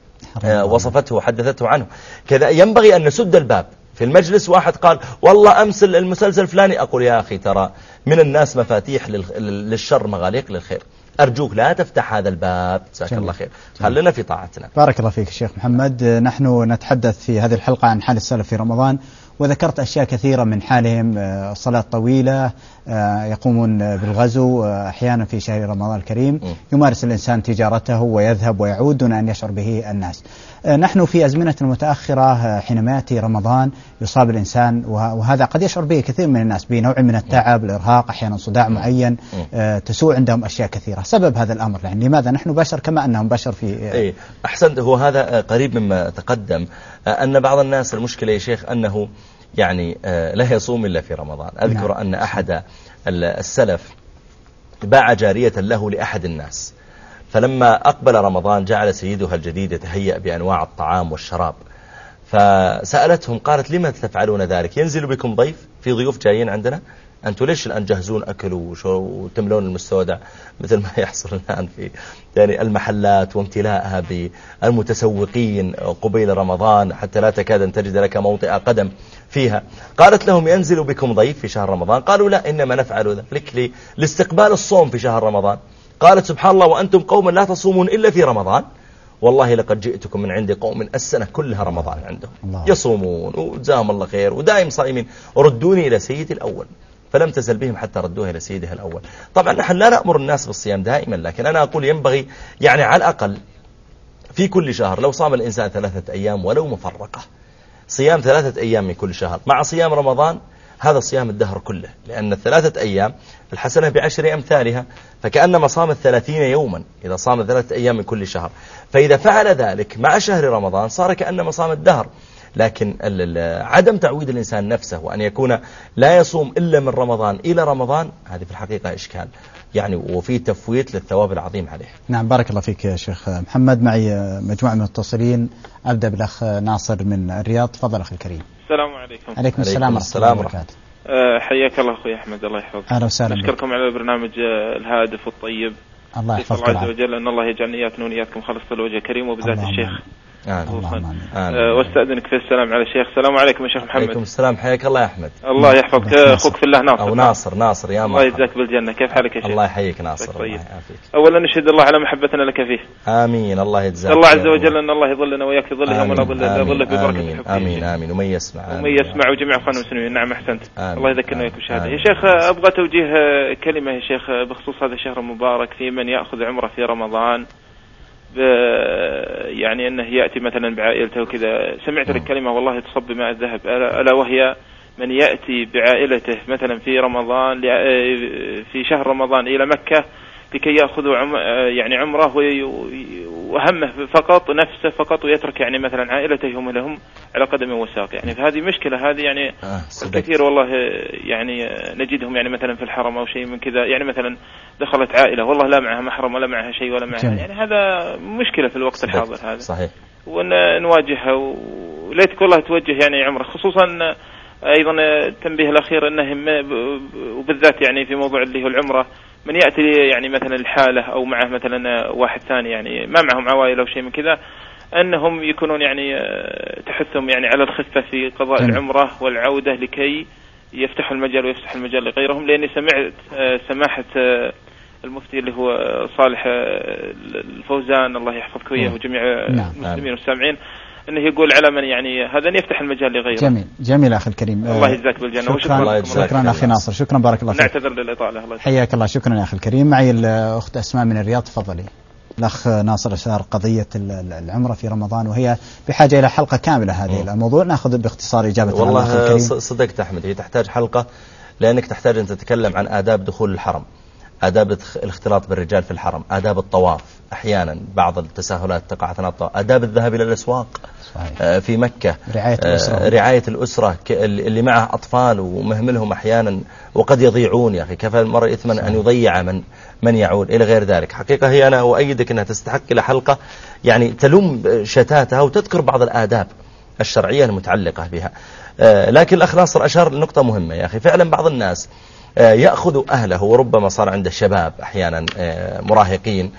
وصفته وحدثته عنه كذا. ينبغي أن نسد الباب. في المجلس واحد قال والله أمس المسلسل الفلاني، أقول يا أخي ترى من الناس مفاتيح للشر مغاليق للخير، أرجوك لا تفتح هذا الباب. جزاك الله خير، خلنا في طاعتنا. بارك الله فيك الشيخ محمد. نحن نتحدث في هذه الحلقة عن حال السلف في رمضان، وذكرت أشياء كثيرة من حالهم، صلاة طويلة، يقومون بالغزو أحيانا في شهر رمضان الكريم، يمارس الإنسان تجارته ويذهب ويعود دون أن يشعر به الناس. نحن في أزمنة متأخرة حينما يأتي رمضان يصاب الإنسان، وهذا قد يشعر به كثير من الناس، بنوع من التعب، الإرهاق، أحيانا صداع معين، تسوء عندهم أشياء كثيرة. سبب هذا الأمر يعني لماذا نحن بشر كما أنهم بشر في إيه أحسنت. هو هذا قريب مما تقدم، أن بعض الناس المشكلة يا شيخ أنه يعني لا يصوم إلا في رمضان. أذكر نعم. أن أحد السلف باع جارية له لأحد الناس، فلما أقبل رمضان جعل سيدها الجديد يتهيأ بأنواع الطعام والشراب، فسألتهم قالت لما تفعلون ذلك؟ ينزل بكم ضيف، في ضيوف جايين عندنا، أنتوا ليش الآن جهزون أكل وتملون المستودع مثل ما يحصل الآن في يعني المحلات وامتلاءها بالمتسوقين قبيل رمضان حتى لا تكاد أن تجد لك موطئ قدم فيها. قالت لهم ينزل بكم ضيف في شهر رمضان؟ قالوا لا، إنما نفعل ذلك لاستقبال الصوم في شهر رمضان. قالت سبحان الله وأنتم قوم لا تصومون إلا في رمضان، والله لقد جئتكم من عند قوم السنة كلها رمضان عندهم الله. يصومون وجزاهم الله خير ودائم صائمين، ردوني إلى سيدي الأول. فلم تزل بهم حتى ردوها إلى سيدها الأول. طبعا نحن لا نأمر الناس بالصيام دائما، لكن أنا أقول ينبغي يعني على الأقل في كل شهر لو صام الإنسان ثلاثة أيام ولو مفرقة، صيام ثلاثة أيام من كل شهر مع صيام رمضان، هذا صيام الدهر كله، لأن الثلاثة أيام الحسنة بعشر أمثالها، فكأنما صام الثلاثين يوما إذا صام ثلاثة أيام من كل شهر. فإذا فعل ذلك مع شهر رمضان صار كأنما صام الدهر. لكن عدم تعويد الإنسان نفسه وأن يكون لا يصوم إلا من رمضان إلى رمضان، هذه في الحقيقة إشكال يعني، وفي تفويت للثواب العظيم عليه. نعم بارك الله فيك يا شيخ محمد. معي مجموعة من المتصلين، أبدأ بالأخ ناصر من الرياض. تفضل أخي الكريم. السلام عليكم. عليكم السلام ورحمة الله وبركاته. حياك الله أخوي أحمد، الله يحفظك. أهلا وسهلا. أشكركم على البرنامج الهادف والطيب. الله يحفظك. الله عز وجل أن الله يجعلني إياكم وإياكم خلص الوجه الكريم وبذات الشيخ. آه. واستأذنك في السلام على الشيخ. السلام عليكم يا شيخ محمد. عليكم السلام، حياك الله يا أحمد. الله يحفظك أخوك في الله ناصر. أو ناصر ناصر يا الله يجزاك بالجنة. كيف حالك يا شيخ؟ الله يحييك ناصر. طيب. الله أولا نشهد الله على محبتنا لك فيه. آمين. الله يجزاك. الله عز وجل أن الله يظلنا وياك في ظله ولا ظل إلا ظله ببركة حبه. آمين آمين. ومن يسمع ومن يسمع وجميع أخواننا المسلمين. نعم أحسنت. الله يذكرنا وياك بالشهادة. يا شيخ أبغى توجيه كلمة يا شيخ بخصوص هذا الشهر المبارك، في من يأخذ عمره في رمضان يعني أنه يأتي مثلا بعائلته وكذا. سمعت الكلمة والله تصب بماء الذهب، ألا وهي من يأتي بعائلته مثلا في رمضان في شهر رمضان إلى مكة لكي يأخذوا عم يعني عمره وهمه فقط نفسه فقط، ويترك يعني مثلا عائلته هم لهم على قدم وساق. يعني فهذه مشكلة هذه يعني آه كثير والله يعني نجدهم يعني مثلا في الحرم أو شيء من كذا، يعني مثلا دخلت عائلة والله لا معها محرم ولا معها شيء ولا معها، يعني هذا مشكلة في الوقت الحاضر هذا. صحيح. ونواجهها وليتك والله توجه يعني عمره، خصوصا أيضا التنبيه الأخير أنهم وبالذات يعني في موضوع اللي هو العمرة، من يأتي يعني مثلا الحالة أو معه مثلا واحد ثاني يعني ما معهم عوائل أو شيء من كذا، أنهم يكونون يعني تحثهم يعني على الخفة في قضاء العمرة والعودة لكي يفتحوا المجال ويفتح المجال لغيرهم. لأني سمعت سماحة المفتي اللي هو صالح الفوزان، الله يحفظك وياه وجميع المسلمين والسامعين، انه يقول على من يعني هذا يفتح المجال لغيره. جميل جميل اخي الكريم، الله يجزاك بالجنه. وشكرا شكرا اخي ناصر، شكرا بارك الله فيك. نعتذر للاطاله. الله حياك الله، شكرا يا اخي الكريم. معي الاخت اسماء من الرياض، تفضلي. الاخ ناصر اشار قضيه العمره في رمضان وهي بحاجه الى حلقه كامله هذه م. الموضوع، ناخذ باختصار اجابه. والله صدقت احمد، هي تحتاج حلقه، لانك تحتاج ان تتكلم عن آداب دخول الحرم، آداب الاختلاط بالرجال في الحرم، آداب الطواف، أحيانا بعض التساهلات تقع أثناء الطواف، آداب الذهاب إلى الأسواق صحيح. في مكة، رعاية الأسرة, رعاية الأسرة اللي معه أطفال ومهملهم أحيانا وقد يضيعون. يا أخي كفى المرء إثما أن يضيع من من يعود إلى غير ذلك. حقيقة هي أنا أؤيدك أنها تستحق إلى حلقة يعني تلم شتاتها وتذكر بعض الآداب الشرعية المتعلقة بها. لكن الأخ ناصر أشار لنقطة مهمة يا أخي، فعلا بعض الناس يأخذ أهله، وربما صار عنده شباب أحيانا مراهقين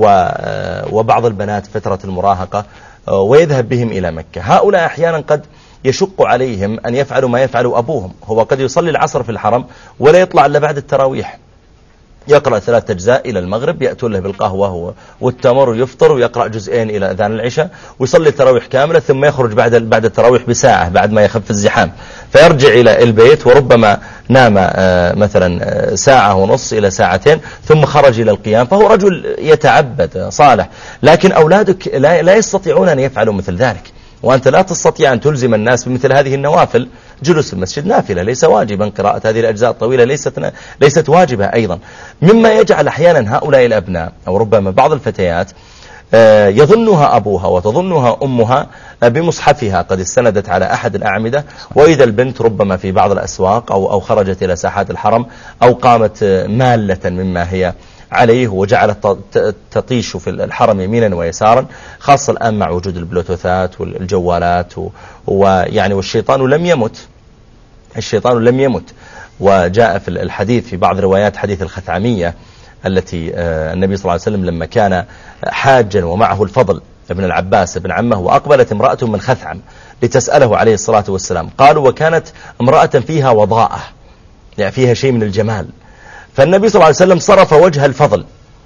وبعض البنات فترة المراهقة، ويذهب بهم إلى مكة. هؤلاء أحيانا قد يشق عليهم أن يفعلوا ما يفعل أبوهم، هو قد يصلي العصر في الحرم ولا يطلع إلا بعد التراويح، يقرأ ثلاث أجزاء إلى المغرب، يأتون له بالقهوة والتمر ويفطر ويقرأ جزئين إلى أذان العشاء ويصلي التراويح كاملة، ثم يخرج بعد بعد التراويح بساعة بعد ما يخف الزحام، فيرجع إلى البيت وربما نام مثلا ساعة ونص إلى ساعتين ثم خرج إلى القيام، فهو رجل يتعبد صالح. لكن أولادك لا, لا يستطيعون أن يفعلوا مثل ذلك، وأنت لا تستطيع أن تلزم الناس بمثل هذه النوافل. جلوس المسجد نافلة ليس واجبا، قراءة هذه الأجزاء الطويلة ليست ليست واجبة أيضا. مما يجعل أحيانا هؤلاء الأبناء أو ربما بعض الفتيات يظنها أبوها وتظنها أمها بمصحفها قد استندت على أحد الأعمدة، وإذا البنت ربما في بعض الأسواق أو أو خرجت إلى ساحات الحرم أو قامت مالة مما هي عليه وجعلت تطيش في الحرم يمينا ويسارا، خاصة الآن مع وجود البلوتوثات والجوالات ويعني والشيطان لم يمت، الشيطان لم يمت. وجاء في الحديث في بعض روايات حديث الخثعمية التي النبي صلى الله عليه وسلم لما كان حاجا ومعه الفضل ابن العباس ابن عمه، وأقبلت امرأة من خثعم لتسأله عليه الصلاة والسلام، قالوا وكانت امرأة فيها وضاءة، يعني فيها شيء من الجمال، فالنبي صلى الله عليه وسلم صرف وجه الفضل،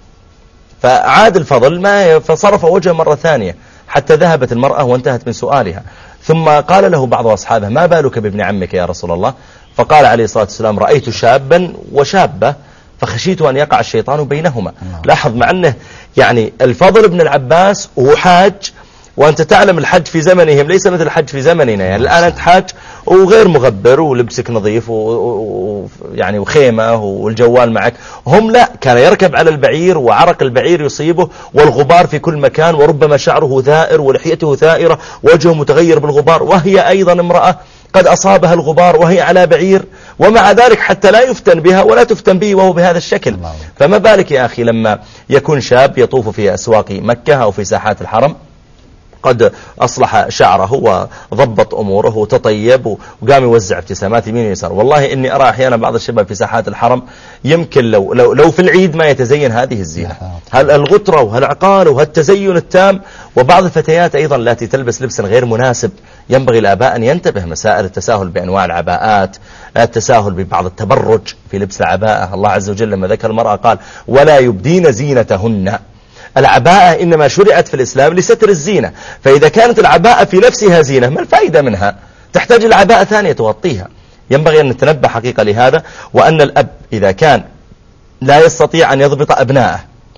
فعاد الفضل ما فصرف وجهه مرة ثانية حتى ذهبت المرأة وانتهت من سؤالها. ثم قال له بعض أصحابه ما بالك بابن عمك يا رسول الله؟ فقال عليه الصلاة والسلام رأيت شابا وشابة فخشيت أن يقع الشيطان بينهما. لاحظ مع أنه يعني الفضل ابن العباس وهو حاج، وأنت تعلم الحج في زمنهم ليس مثل الحج في زمننا، يعني الآن أنت حاج وغير مغبر ولبسك نظيف ويعني وخيمة والجوال معك، هم لا، كان يركب على البعير وعرق البعير يصيبه والغبار في كل مكان، وربما شعره ثائر ولحيته ثائرة وجهه متغير بالغبار، وهي أيضا امرأة قد أصابها الغبار وهي على بعير، ومع ذلك حتى لا يفتن بها ولا تفتن به وهو بهذا الشكل. فما بالك يا أخي لما يكون شاب يطوف في أسواق مكة أو في ساحات الحرم قد أصلح شعره وضبط أموره وتطيب وقام يوزع ابتسامات يمين ويسار. والله إني أرى أحيانا بعض الشباب في ساحات الحرم يمكن لو, لو, لو في العيد ما يتزين هذه الزينة، هل الغترة وهالعقال وهالتزين التام. وبعض الفتيات أيضا التي تلبس لبسا غير مناسب، ينبغي الآباء أن ينتبه مسائل التساهل بأنواع العباءات، التساهل ببعض التبرج في لبس العباءة. الله عز وجل لما ذكر المرأة قال ولا يبدين زينتهن. العباءة إنما شرعت في الإسلام لستر الزينة، فإذا كانت العباءة في نفسها زينة ما الفائدة منها؟ تحتاج العباءة ثانية تغطيها. ينبغي أن نتنبه حقيقة لهذا، وأن الأب إذا كان لا يستطيع أن يضبط أبنائه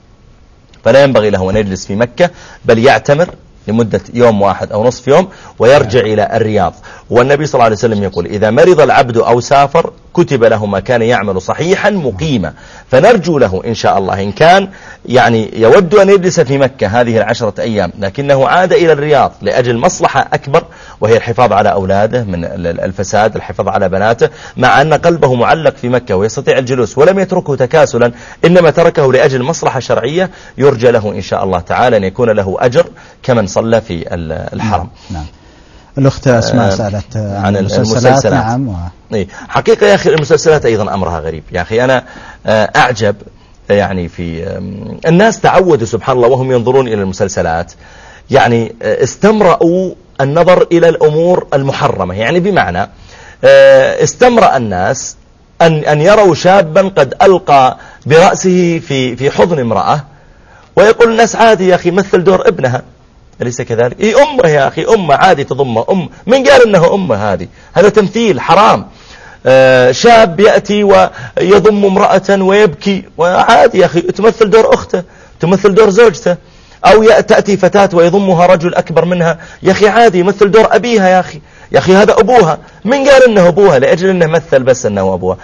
فلا ينبغي له أن يجلس في مكة، بل يعتمر لمدة يوم واحد أو نصف يوم ويرجع إلى الرياض. والنبي صلى الله عليه وسلم يقول إذا مرض العبد أو سافر كتب له ما كان يعمل صحيحا مقيما. فنرجو له إن شاء الله إن كان يعني يود أن يجلس في مكة هذه العشرة أيام لكنه عاد إلى الرياض لأجل مصلحة أكبر، وهي الحفاظ على أولاده من الفساد، الحفاظ على بناته، مع أن قلبه معلق في مكة ويستطيع الجلوس ولم يتركه تكاسلا إنما تركه لأجل مصلحة شرعية، يرجى له إن شاء الله تعالى أن يكون له أجر كمن صلى في الحرم. نعم. الأخت أسماء سألت عن المسلسلات. نعم. و... حقيقة يا أخي المسلسلات أيضا أمرها غريب يا أخي. أنا أعجب يعني في الناس تعودوا سبحان الله وهم ينظرون إلى المسلسلات، يعني استمرأوا النظر إلى الأمور المحرمة، يعني بمعنى استمرأ الناس أن أن يروا شابا قد ألقى برأسه في في حضن امرأة ويقول الناس عادي يا أخي مثل دور ابنها، أليس كذلك؟ إيه أمه يا أخي، أمه عادي تضمه، أم من قال إنه أمه؟ هذه هذا تمثيل حرام. آه شاب يأتي ويضم امرأة ويبكي وعادي يا أخي تمثل دور أخته، تمثل دور زوجته. أو تأتي فتاة ويضمها رجل أكبر منها، يا أخي عادي يمثل دور أبيها، يا أخي يا أخي هذا أبوها، من قال إنه أبوها لأجل إنه مثل بس إنه أبوها.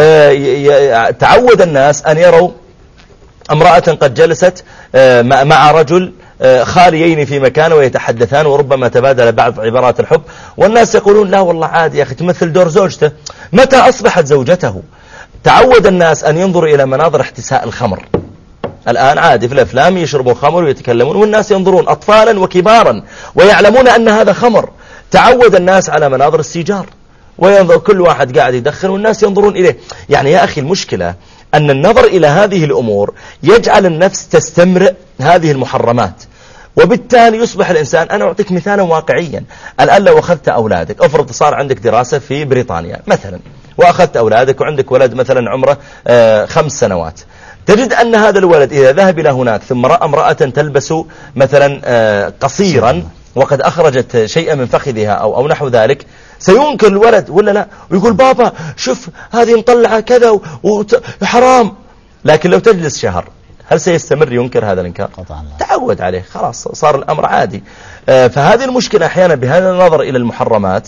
آه تعود الناس أن يروا امرأة قد جلست آه مع رجل آه خاليين في مكان ويتحدثان وربما تبادل بعض عبارات الحب، والناس يقولون لا والله عادي يا أخي تمثل دور زوجته. متى أصبحت زوجته؟ تعود الناس أن ينظروا إلى مناظر احتساء الخمر. الآن عادي في الأفلام يشربون خمر ويتكلمون والناس ينظرون أطفالا وكبارا ويعلمون أن هذا خمر. تعود الناس على مناظر السيجار وينظر كل واحد قاعد يدخن والناس ينظرون إليه. يعني يا أخي المشكلة أن النظر إلى هذه الأمور يجعل النفس تستمرئ هذه المحرمات، وبالتالي يصبح الإنسان. أنا أعطيك مثالا واقعيا. الآن لو أخذت أولادك، أفرض صار عندك دراسة في بريطانيا مثلا، وأخذت أولادك وعندك ولد مثلا عمره آه خمس سنوات، تجد أن هذا الولد إذا ذهب إلى هناك ثم رأى امرأة تلبس مثلا آه قصيرا وقد أخرجت شيئا من فخذها أو, أو نحو ذلك، سينكر الولد ولا لا، ويقول بابا شوف هذه مطلعة كذا وحرام. لكن لو تجلس شهر هل سيستمر ينكر هذا الإنكار؟ تعود عليه خلاص صار الأمر عادي. آه فهذه المشكلة أحيانا بهذا النظر إلى المحرمات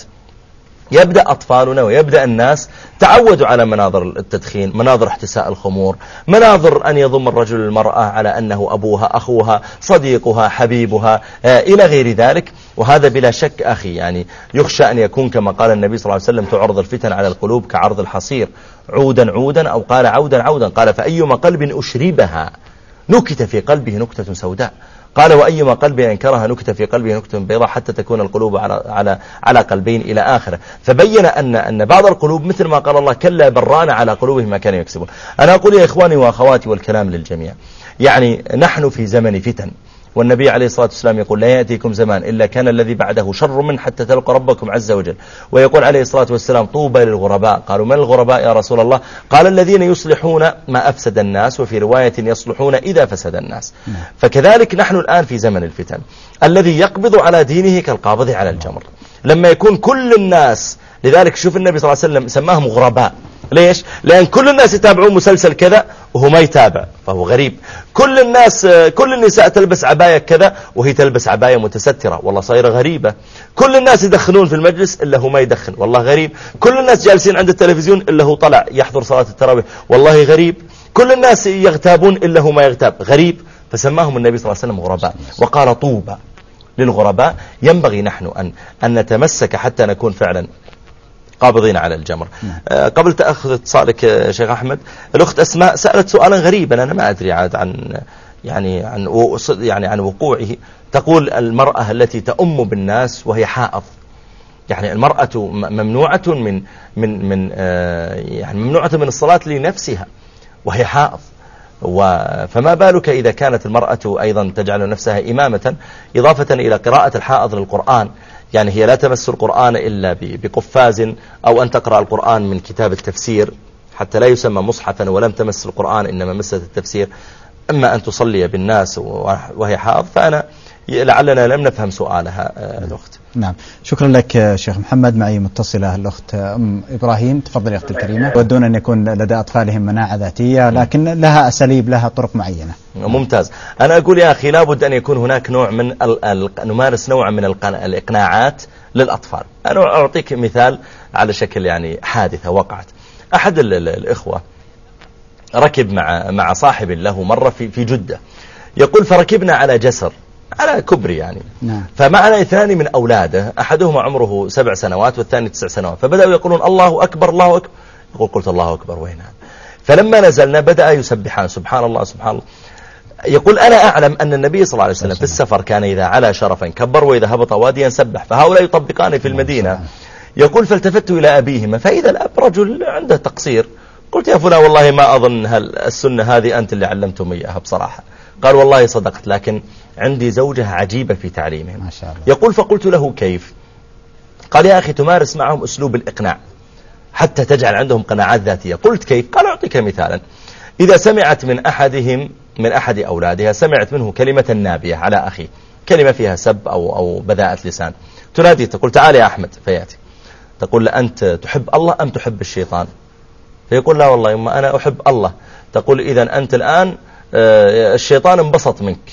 يبدأ أطفالنا ويبدأ الناس تعودوا على مناظر التدخين، مناظر احتساء الخمور، مناظر أن يضم الرجل المرأة على أنه أبوها أخوها صديقها حبيبها آه إلى غير ذلك. وهذا بلا شك أخي يعني يخشى أن يكون كما قال النبي صلى الله عليه وسلم تعرض الفتن على القلوب كعرض الحصير عودا عودا، أو قال عودا عودا، قال فأيما قلب أشربها نكت في قلبه نكتة سوداء، قال وأيما قلب أنكرها نكت في قلبه نكتة بيضاء حتى تكون القلوب على على على قلبين إلى آخره. فبين أن أن بعض القلوب مثل ما قال الله كلا بران على قلوبهم ما كانوا يكسبون. أنا أقول يا إخواني وأخواتي والكلام للجميع، يعني نحن في زمن فتن، والنبي عليه الصلاة والسلام يقول لا يأتيكم زمان إلا كان الذي بعده شر من حتى تلقوا ربكم عز وجل. ويقول عليه الصلاة والسلام طوبى للغرباء. قالوا من الغرباء يا رسول الله؟ قال الذين يصلحون ما أفسد الناس، وفي رواية يصلحون إذا فسد الناس. فكذلك نحن الآن في زمن الفتن، الذي يقبض على دينه كالقابض على الجمر. لما يكون كل الناس، لذلك شوف النبي صلى الله عليه وسلم سماهم غرباء. ليش؟ لأن كل الناس يتابعون مسلسل كذا وهو ما يتابع فهو غريب. كل الناس كل النساء تلبس عباية كذا وهي تلبس عباية متسترة، والله صايرة غريبة. كل الناس يدخنون في المجلس إلا هو ما يدخن، والله غريب. كل الناس جالسين عند التلفزيون إلا هو طلع يحضر صلاة التراويح، والله غريب. كل الناس يغتابون إلا هو ما يغتاب، غريب. فسماهم النبي صلى الله عليه وسلم غرباء، وقال طوبى للغرباء. ينبغي نحن أن أن نتمسك حتى نكون فعلا قابضين على الجمر. آه قبل تأخذ اتصالك شيخ أحمد، الأخت أسماء سألت سؤالا غريبا أنا ما أدري عاد عن يعني عن يعني عن وقوعه. تقول المرأة التي تأم بالناس وهي حائض، يعني المرأة ممنوعة من من من آه يعني ممنوعة من الصلاة لنفسها وهي حائض، فما بالك إذا كانت المرأة أيضا تجعل نفسها إمامة، إضافة إلى قراءة الحائض للقرآن. يعني هي لا تمس القرآن إلا بقفاز، أو أن تقرأ القرآن من كتاب التفسير حتى لا يسمى مصحفا ولم تمس القرآن إنما مست التفسير. أما أن تصلي بالناس وهي حائض فأنا لعلنا لم نفهم سؤالها الأخت. نعم، شكرا لك شيخ محمد. معي متصلة الأخت أم إبراهيم. تفضل يا أخت الكريمة. يودون أن يكون لدى أطفالهم مناعة ذاتية، لكن لها أساليب، لها طرق معينة. ممتاز. أنا أقول يا أخي لابد أن يكون هناك نوع من ال... ال... نمارس نوع من الإقناعات للأطفال. أنا أعطيك مثال على شكل يعني حادثة وقعت. أحد ال... الإخوة ركب مع مع صاحب له مرة في في جدة، يقول فركبنا على جسر على كبري يعني. نعم. فمعنا اثنان من أولاده، أحدهما عمره سبع سنوات والثاني تسع سنوات، فبدأوا يقولون الله أكبر الله أكبر. يقول قلت الله أكبر وين هذا؟ فلما نزلنا بدأ يسبحان سبحان الله سبحان الله. يقول أنا أعلم أن النبي صلى الله عليه وسلم في السفر كان إذا علا شرفا كبر وإذا هبط واديا سبح، فهؤلاء يطبقان في المدينة. يقول فالتفت إلى أبيهما فإذا الأب رجل عنده تقصير. قلت يا فلان والله ما أظن هل السنة هذه أنت اللي علمتم إياها بصراحة. قال والله صدقت، لكن عندي زوجة عجيبة في تعليمهم. ما شاء الله. يقول فقلت له كيف؟ قال يا أخي تمارس معهم أسلوب الإقناع حتى تجعل عندهم قناعات ذاتية. قلت كيف؟ قال أعطيك مثالا. إذا سمعت من أحدهم من أحد أولادها سمعت منه كلمة نابية على أخيه، كلمة فيها سب أو, أو بذاءة لسان، تنادي تقول تعال يا أحمد، فيأتي تقول له أنت تحب الله أم تحب الشيطان؟ فيقول لا والله يما أنا أحب الله. تقول إذن أنت الآن الشيطان انبسط منك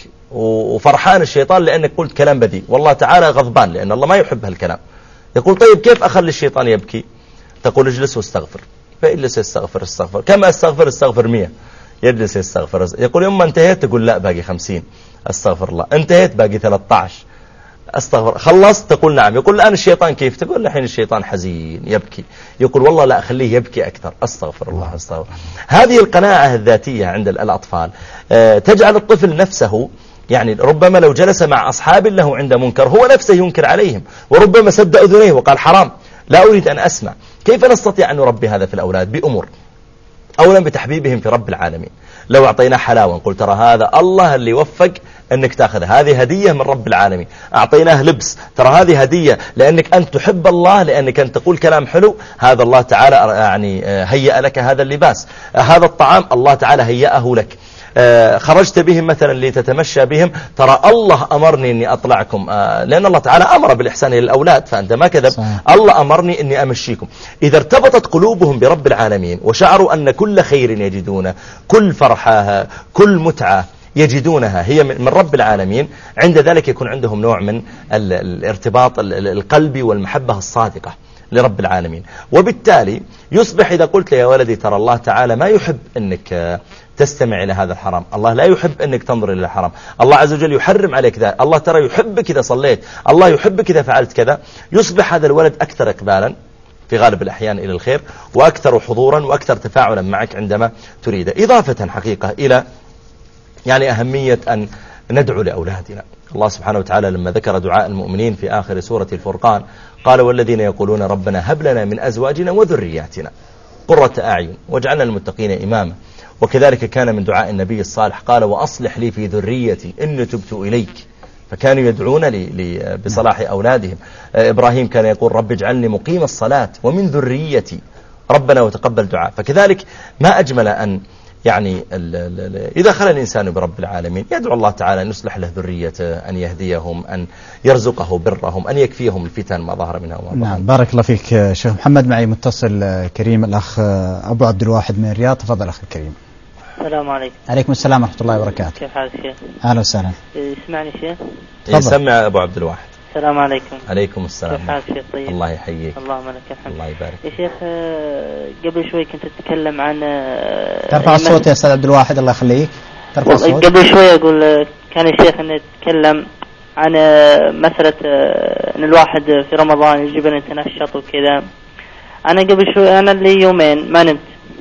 وفرحان الشيطان لأنك قلت كلام بذيء، والله تعالى غضبان لأن الله ما يحب هالكلام. يقول طيب كيف أخلي الشيطان يبكي؟ تقول اجلس واستغفر، فاجلس يستغفر استغفر كم أستغفر استغفر مية، يجلس يستغفر. يقول يوم انتهيت تقول لا باقي خمسين، استغفر الله. انتهيت باقي ثلاثة عشر، استغفر. خلصت تقول نعم. يقول الآن الشيطان كيف؟ تقول الحين الشيطان حزين يبكي. يقول والله لا أخليه يبكي أكثر، استغفر الله استغفر. هذه القناعة الذاتية عند الأطفال تجعل الطفل نفسه يعني ربما لو جلس مع أصحاب له عند منكر هو نفسه ينكر عليهم، وربما سد أذنيه وقال حرام لا أريد أن أسمع. كيف نستطيع أن نربي هذا في الأولاد؟ بأمور. أولا بتحبيبهم في رب العالمين. لو أعطيناه حلاوة نقول ترى هذا الله اللي وفق أنك تأخذ، هذه هدية من رب العالمين. أعطيناه لبس، ترى هذه هدية لأنك أنت تحب الله، لأنك أنت تقول كلام حلو، هذا الله تعالى يعني هيأ لك هذا اللباس. هذا الطعام الله تعالى هيأه لك. آه خرجت بهم مثلا لتتمشى بهم، ترى الله أمرني أني أطلعكم، آه لأن الله تعالى أمر بالإحسان للأولاد فأنت ما كذب. صحيح. الله أمرني أني أمشيكم. إذا ارتبطت قلوبهم برب العالمين وشعروا أن كل خير يجدونه، كل فرحة كل متعة يجدونها هي من رب العالمين، عند ذلك يكون عندهم نوع من الارتباط القلبي والمحبة الصادقة لرب العالمين. وبالتالي يصبح إذا قلت لي يا ولدي ترى الله تعالى ما يحب أنك تستمع إلى هذا الحرام، الله لا يحب أنك تنظر إلى الحرام، الله عز وجل يحرم عليك ذا، الله ترى يحبك إذا صليت، الله يحبك إذا فعلت كذا، يصبح هذا الولد أكثر إقبالا في غالب الأحيان إلى الخير، وأكثر حضورا وأكثر تفاعلا معك عندما تريد. إضافة حقيقة إلى يعني أهمية أن ندعو لأولادنا. الله سبحانه وتعالى لما ذكر دعاء المؤمنين في آخر سورة الفرقان قال والذين يقولون ربنا هب لنا من أزواجنا وذرياتنا قرة أعين واجعلنا للمتقين إماما. وكذلك كان من دعاء النبي الصالح قال وأصلح لي في ذريتي إني تبت إليك، فكانوا يدعون لي, لي بصلاح أولادهم. إبراهيم كان يقول رب اجعلني مقيم الصلاة ومن ذريتي ربنا وتقبل دعاء. فكذلك ما أجمل أن يعني ال ال إذا خلى الإنسان برب العالمين يدعو الله تعالى أن يصلح له ذريته، أن يهديهم، أن يرزقه برهم، أن يكفيهم الفتن ما ظهر منها وما بطن. نعم بارك الله فيك شيخ محمد. معي متصل كريم الأخ أبو عبد الواحد من الرياض. تفضل أخي الكريم. السلام عليكم. عليكم السلام ورحمة الله وبركاته. كيف حالك شيخ؟ أهلا وسهلا. يسمعني شيخ؟ يسمع أبو عبد الواحد. السلام عليكم. عليكم السلام. كيف حالك شيخ؟ طيب الله يحييك. اللهم لك الحمد. الله يبارك. يا شيخ قبل شوي كنت أتكلم عن ترفع الصوت يا أستاذ عبد الواحد الله يخليك. ترفع الصوت. قبل شوي أقول كان الشيخ أنه يتكلم عن مسألة أن الواحد في رمضان يجب أن يتنشط وكذا. أنا قبل شوي أنا اللي يومين ما نمت،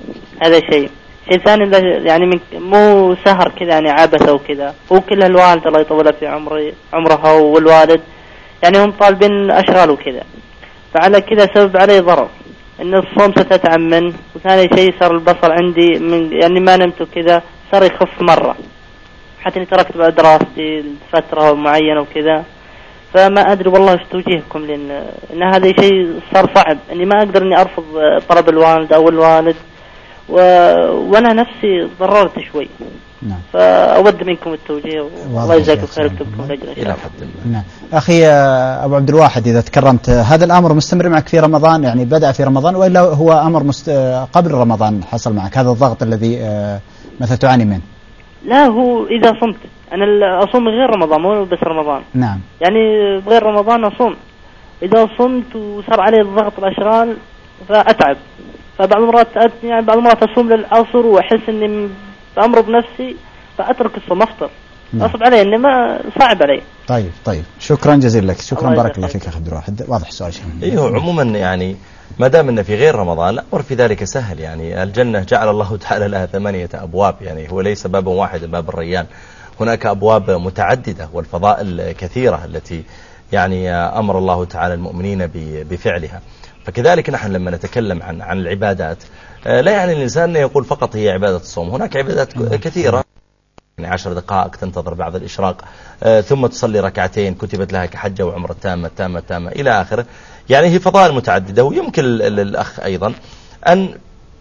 هذا شيء. شيء ثاني يعني من مو سهر كذا يعني عبثة وكذا، وكل الوالد الله يطول في عمري عمرها والوالد يعني هم طالبين أشغال وكذا، فعلى كذا سبب علي ضرر إن الصوم ستتعب منه. وثاني شيء صار البصر عندي من يعني ما نمت وكذا صار يخف مرة، حتى إني تركت بعد دراستي فترة معينة وكذا. فما أدري والله ايش توجيهكم، لأن إن هذا شيء صار صعب إني ما أقدر إني أرفض طلب الوالد أو الوالد، و... وأنا نفسي ضررت شوي. نعم. فأود منكم التوجيه والله يجزاكم خير ويكتبكم الأجر إن شاء الله. نعم. أخي أبو عبد الواحد إذا تكرمت، هذا الأمر مستمر معك في رمضان يعني بدأ في رمضان وإلا هو أمر مست... قبل رمضان حصل معك هذا الضغط الذي مثلا تعاني منه؟ لا هو إذا صمت أنا أصوم غير رمضان مو بس رمضان. نعم. يعني غير رمضان أصوم، إذا صمت وصار علي الضغط الأشغال فأتعب، فبعض المرات يعني بعض المرات أصوم للعصر وأحس إني بأمرض نفسي فأترك الصوم أفطر. أصب علي إني ما صعب علي. طيب طيب شكرا جزيلا لك. شكرا بارك الله فيك أخي عبد الواحد. واضح السؤال شيء. أيوه عموما يعني ما دام إن في غير رمضان الأمر في ذلك سهل. يعني الجنة جعل الله تعالى لها ثمانية أبواب، يعني هو ليس باب واحد باب الريان، هناك أبواب متعددة والفضائل كثيرة التي يعني أمر الله تعالى المؤمنين بفعلها. فكذلك نحن لما نتكلم عن عن العبادات لا يعني الإنسان يقول فقط هي عبادة الصوم، هناك عبادات كثيرة يعني عشر دقائق تنتظر بعد الإشراق ثم تصلي ركعتين كتبت لها كحجة وعمرة تامة تامة تامة إلى آخره. يعني هي فضائل متعددة. ويمكن الأخ أيضا أن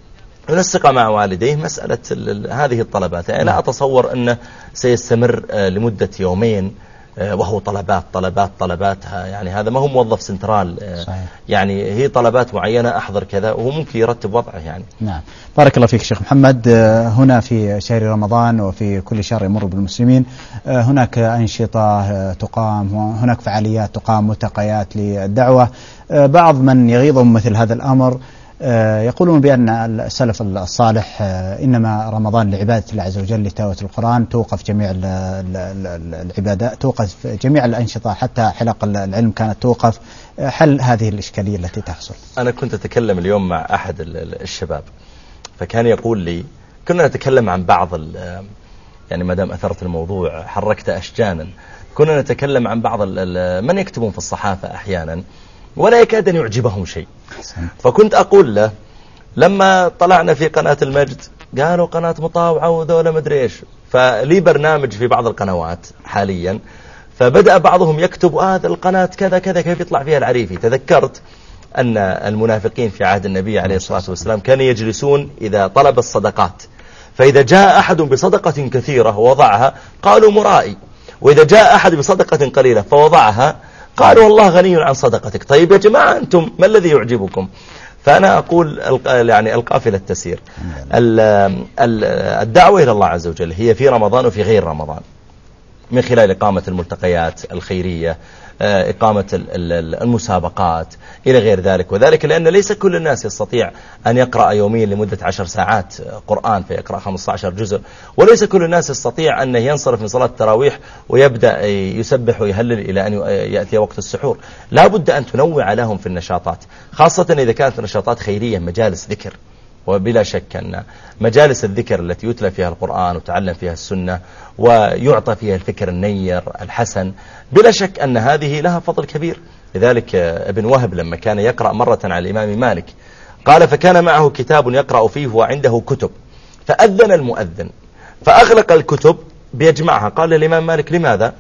ينسق مع والديه مسألة هذه الطلبات. يعني لا أتصور أنه سيستمر لمدة يومين وهو طلبات طلبات طلباتها. يعني هذا ما هو موظف سنترال. صحيح. يعني هي طلبات معينة، أحضر كذا، وهو ممكن يرتب وضعه يعني. نعم. بارك الله فيك شيخ محمد. هنا في شهر رمضان وفي كل شهر يمر بالمسلمين هناك أنشطة تقام، هناك فعاليات تقام، ملتقيات للدعوة. بعض من يغيظهم مثل هذا الأمر يقولون بأن السلف الصالح إنما رمضان لعبادة الله عز وجل، لتلاوة القرآن، توقف جميع العبادات، توقف جميع الأنشطة، حتى حلق العلم كانت توقف. حل هذه الإشكالية التي تحصل؟ أنا كنت أتكلم اليوم مع أحد الشباب، فكان يقول لي كنا نتكلم عن بعض يعني ما دام أثرت الموضوع حركت أشجانا، كنا نتكلم عن بعض من يكتبون في الصحافة أحيانا ولا يكاد أن يعجبهم شيء. فكنت أقول له لما طلعنا في قناة المجد قالوا قناة مطاوعة وذولا مدري إيش، فلي برنامج في بعض القنوات حاليا، فبدأ بعضهم يكتب هذا آه القناة كذا كذا كيف يطلع فيها العريفي. تذكرت أن المنافقين في عهد النبي عليه الصلاة والسلام كانوا يجلسون إذا طلب الصدقات، فإذا جاء أحد بصدقة كثيرة ووضعها قالوا مرائي، وإذا جاء أحد بصدقة قليلة فوضعها قالوا الله غني عن صدقتك. طيب يا جماعة أنتم ما الذي يعجبكم؟ فأنا أقول يعني القافلة تسير. الدعوة إلى الله عز وجل هي في رمضان وفي غير رمضان، من خلال إقامة الملتقيات الخيرية، إقامة المسابقات إلى غير ذلك. وذلك لأن ليس كل الناس يستطيع أن يقرأ يوميا لمدة عشر ساعات قرآن فيقرأ خمسة عشر جزء، وليس كل الناس يستطيع أن ينصرف من صلاة التراويح ويبدأ يسبح ويهلل إلى أن يأتي وقت السحور. لا بد أن تنوع لهم في النشاطات، خاصة إذا كانت نشاطات خيرية، مجالس ذكر. وبلا شك أن مجالس الذكر التي يتلى فيها القرآن وتعلم فيها السنة ويعطى فيها الفكر النير الحسن، بلا شك أن هذه لها فضل كبير. لذلك ابن وهب لما كان يقرأ مرة على الإمام مالك قال فكان معه كتاب يقرأ فيه وعنده كتب، فأذن المؤذن فأغلق الكتب بيجمعها. قال الإمام مالك لماذا؟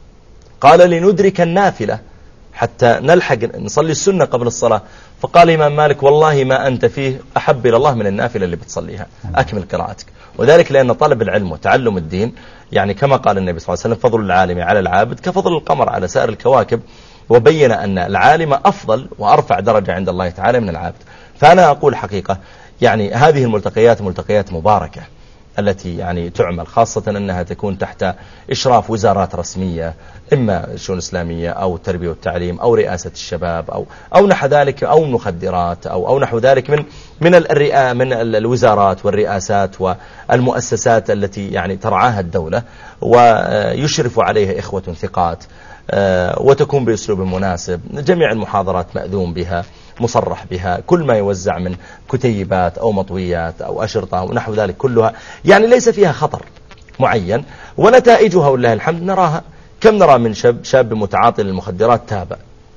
قال لندرك النافلة حتى نلحق نصلي السنة قبل الصلاة. فقال الإمام مالك والله ما أنت فيه أحب إلى الله من النافلة اللي بتصليها، أكمل قراءتك. وذلك لأن طلب العلم وتعلم الدين يعني كما قال النبي صلى الله عليه وسلم فضل العالم على العابد كفضل القمر على سائر الكواكب، وبين أن العالم أفضل وأرفع درجة عند الله تعالى من العابد. فأنا أقول حقيقة يعني هذه الملتقيات ملتقيات مباركة التي يعني تعمل، خاصة أنها تكون تحت إشراف وزارات رسمية، إما الشؤون الإسلامية أو التربية والتعليم أو رئاسة الشباب أو أو نحو ذلك أو مخدرات أو أو نحو ذلك من من الرئا من الوزارات والرئاسات والمؤسسات التي يعني ترعاها الدولة ويشرف عليها إخوة ثقات، وتكون بأسلوب مناسب. جميع المحاضرات مأذون بها، مصرح بها، كل ما يوزع من كتيبات أو مطويات أو أشرطة ونحو ذلك كلها يعني ليس فيها خطر معين، ونتائجها والله الحمد نراها. كم نرى من شاب شاب متعاطي للمخدرات تاب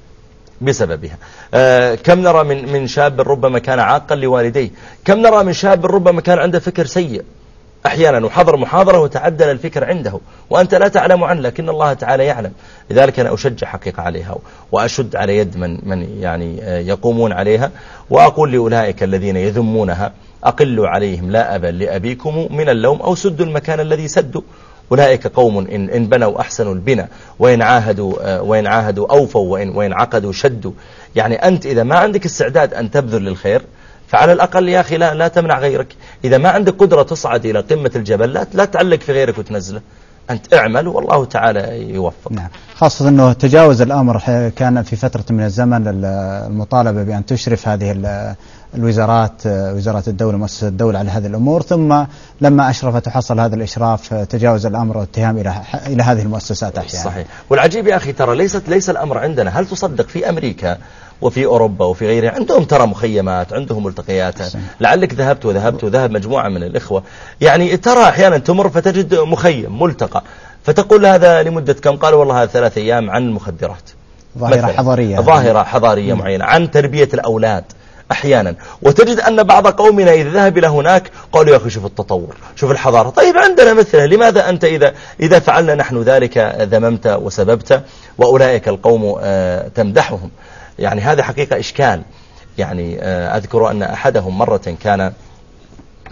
بسببها، آه كم نرى من من شاب ربما كان عاقا لوالديه، كم نرى من شاب ربما كان عنده فكر سيء أحيانا وحضر محاضرة وتعدل الفكر عنده وأنت لا تعلم عنه لكن الله تعالى يعلم. لذلك أنا أشجع حقيقة عليها وأشد على يد من من يعني يقومون عليها، وأقول لأولئك الذين يذمونها أقلوا عليهم لا أبا لأبيكم من اللوم أو سدوا المكان الذي سدوا. أولئك قوم إن, إن بنوا أحسنوا البناء وإن عاهدوا وإن عاهدوا أوفوا وإن, وإن عقدوا شدوا. يعني أنت إذا ما عندك استعداد أن تبذل للخير فعلى الأقل يا أخي لا, لا تمنع غيرك. إذا ما عندك قدرة تصعد إلى قمة الجبل لا, لا تعلق في غيرك وتنزله، أنت اعمل والله تعالى يوفق. نعم. خاصة أنه تجاوز الأمر كان في فترة من الزمن المطالبة بأن تشرف هذه الوزارات، وزارة الدولة مؤسسة الدولة على هذه الأمور، ثم لما أشرفت وحصل هذا الإشراف تجاوز الأمر والاتهام إلى إلى هذه المؤسسات أحيانا. صحيح. والعجيب يا أخي ترى ليست ليس الأمر عندنا. هل تصدق في أمريكا وفي أوروبا وفي غيرها عندهم ترى مخيمات، عندهم ملتقيات. لعلك ذهبت وذهبت وذهب مجموعة من الإخوة، يعني ترى أحيانا تمر فتجد مخيم ملتقى فتقول هذا لمدة كم؟ قالوا والله هذا ثلاث أيام عن المخدرات، ظاهرة حضارية ظاهرة حضارية معينة، عن تربية الأولاد أحيانا. وتجد أن بعض قومنا إذا ذهب إلى هناك قالوا يا أخي شوف التطور شوف الحضارة. طيب عندنا مثله، لماذا أنت إذا إذا فعلنا نحن ذلك ذممت وسببت وأولئك القوم تمدحهم؟ يعني هذا حقيقة إشكال. يعني أذكر أن أحدهم مرة كان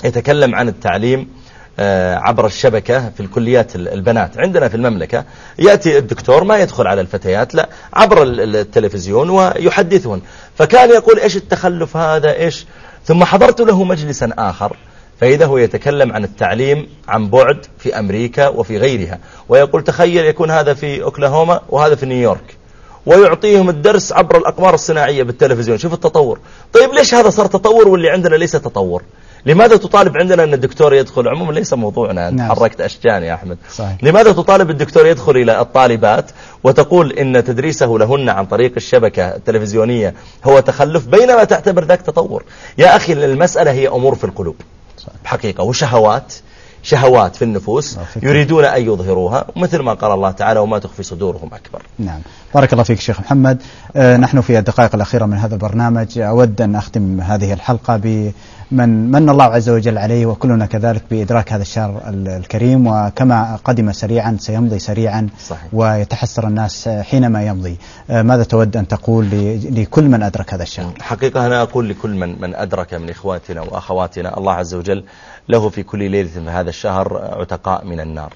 يتكلم عن التعليم عبر الشبكة في الكليات البنات عندنا في المملكة. يأتي الدكتور ما يدخل على الفتيات، لا عبر التلفزيون ويحدثون، فكان يقول إيش التخلف هذا إيش. ثم حضرت له مجلسا آخر فإذا هو يتكلم عن التعليم عن بعد في أمريكا وفي غيرها، ويقول تخيل يكون هذا في أوكلاهوما وهذا في نيويورك، ويعطيهم الدرس عبر الأقمار الصناعية بالتلفزيون. شوف التطور. طيب ليش هذا صار تطور واللي عندنا ليس تطور؟ لماذا تطالب عندنا أن الدكتور يدخل؟ عموما ليس موضوعنا، أنت حركت أشجان يا أحمد. صحيح. لماذا تطالب الدكتور يدخل إلى الطالبات وتقول إن تدريسه لهن عن طريق الشبكة التلفزيونية هو تخلف، بينما تعتبر ذاك تطور؟ يا أخي المسألة هي أمور في القلوب حقيقة، وشهوات شهوات في النفوس يريدون أن يظهروها، مثل ما قال الله تعالى وما تخفي صدورهم أكبر. نعم، بارك الله فيك شيخ محمد. آه نحن في الدقائق الأخيرة من هذا البرنامج أود أن أختم هذه الحلقة بمن من الله عز وجل عليه وكلنا كذلك بإدراك هذا الشهر الكريم، وكما قدم سريعا سيمضي سريعا. صحيح. ويتحسر الناس حينما يمضي. آه ماذا تود أن تقول لكل من أدرك هذا الشهر؟ حقيقة أنا أقول لكل من من أدرك من إخواتنا وأخواتنا، الله عز وجل له في كل ليلة في هذا الشهر عتقاء من النار.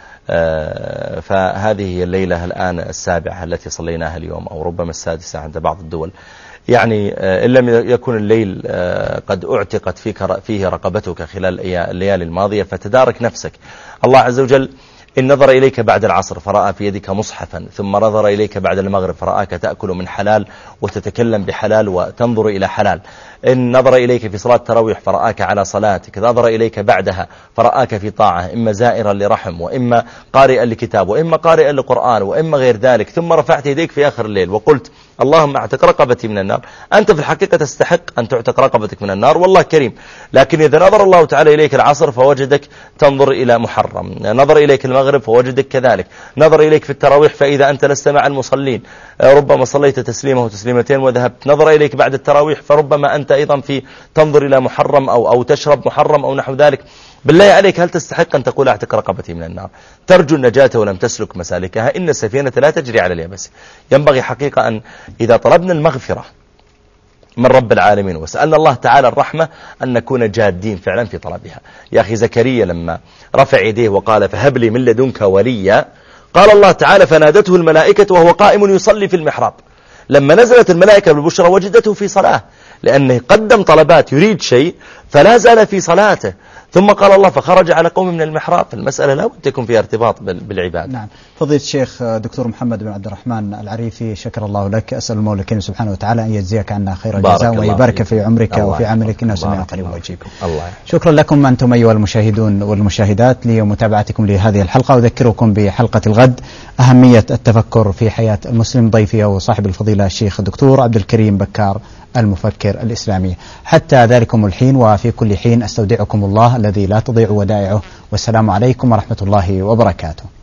آه فهذه هي الليلة الآن السابعة التي صليناها اليوم، أو ربما السادسة عند بعض الدول. يعني آه إن لم يكن الليل آه قد اعتقت فيك فيه رقبتك خلال الليالي الماضية فتدارك نفسك. الله عز وجل إن نظر إليك بعد العصر فرأى في يدك مصحفا، ثم نظر إليك بعد المغرب فرآك تأكل من حلال وتتكلم بحلال وتنظر إلى حلال. إن نظر إليك في صلاة التراويح فرآك على صلاتك، نظر إليك بعدها فرآك في طاعة، إما زائرا لرحم، وإما قارئا لكتاب، وإما قارئا لقرآن، وإما غير ذلك، ثم رفعت يديك في آخر الليل وقلت اللهم اعتق رقبتي من النار. أنت في الحقيقة تستحق أن تعتق رقبتك من النار، والله كريم. لكن إذا نظر الله تعالى إليك العصر فوجدك تنظر إلى محرم، نظر إليك المغرب فوجدك كذلك، نظر إليك في التراويح فإذا أنت لست مع المصلين ربما صليت تسليمه وتسليمتين وذهبت، نظر إليك بعد التراويح فربما أنت أيضا في تنظر إلى محرم أو, أو تشرب محرم أو نحو ذلك. بالله عليك هل تستحق أن تقول اعتق رقبتي من النار؟ ترجو النجاة ولم تسلك مسالكها، إن السفينة لا تجري على اليابس. ينبغي حقيقة أن إذا طلبنا المغفرة من رب العالمين وسألنا الله تعالى الرحمة أن نكون جادين فعلا في طلبها. يا أخي زكريا لما رفع يديه وقال فهب لي من لدنك وليا، قال الله تعالى فنادته الملائكة وهو قائم يصلي في المحراب. لما نزلت الملائكة بالبشرى وجدته في صلاة، لأنه قدم طلبات يريد شيء فلا زال في صلاته. ثم قال الله فخرج على قوم من المحراب. المسألة لا بد يكون فيها ارتباط بالعباد. نعم. فضيلة الشيخ دكتور محمد بن عبد الرحمن العريفي، شكر الله لك. أسأل المولى الكريم سبحانه وتعالى أن يجزيك عنا خير الجزاء ويبارك في عمرك وفي عملك، إنه سميع قريب مجيب. شكرا لكم أنتم أيها المشاهدون والمشاهدات لمتابعتكم لهذه الحلقة. أذكركم بحلقة الغد أهمية التفكر في حياة المسلم. ضيفي وصاحب الفضيلة الشيخ الدكتور عبد الكريم بكار المفكر الإسلامي. حتى ذلكم الحين وفي كل حين أستودعكم الله الذي لا تضيع ودائعه، والسلام عليكم ورحمة الله وبركاته.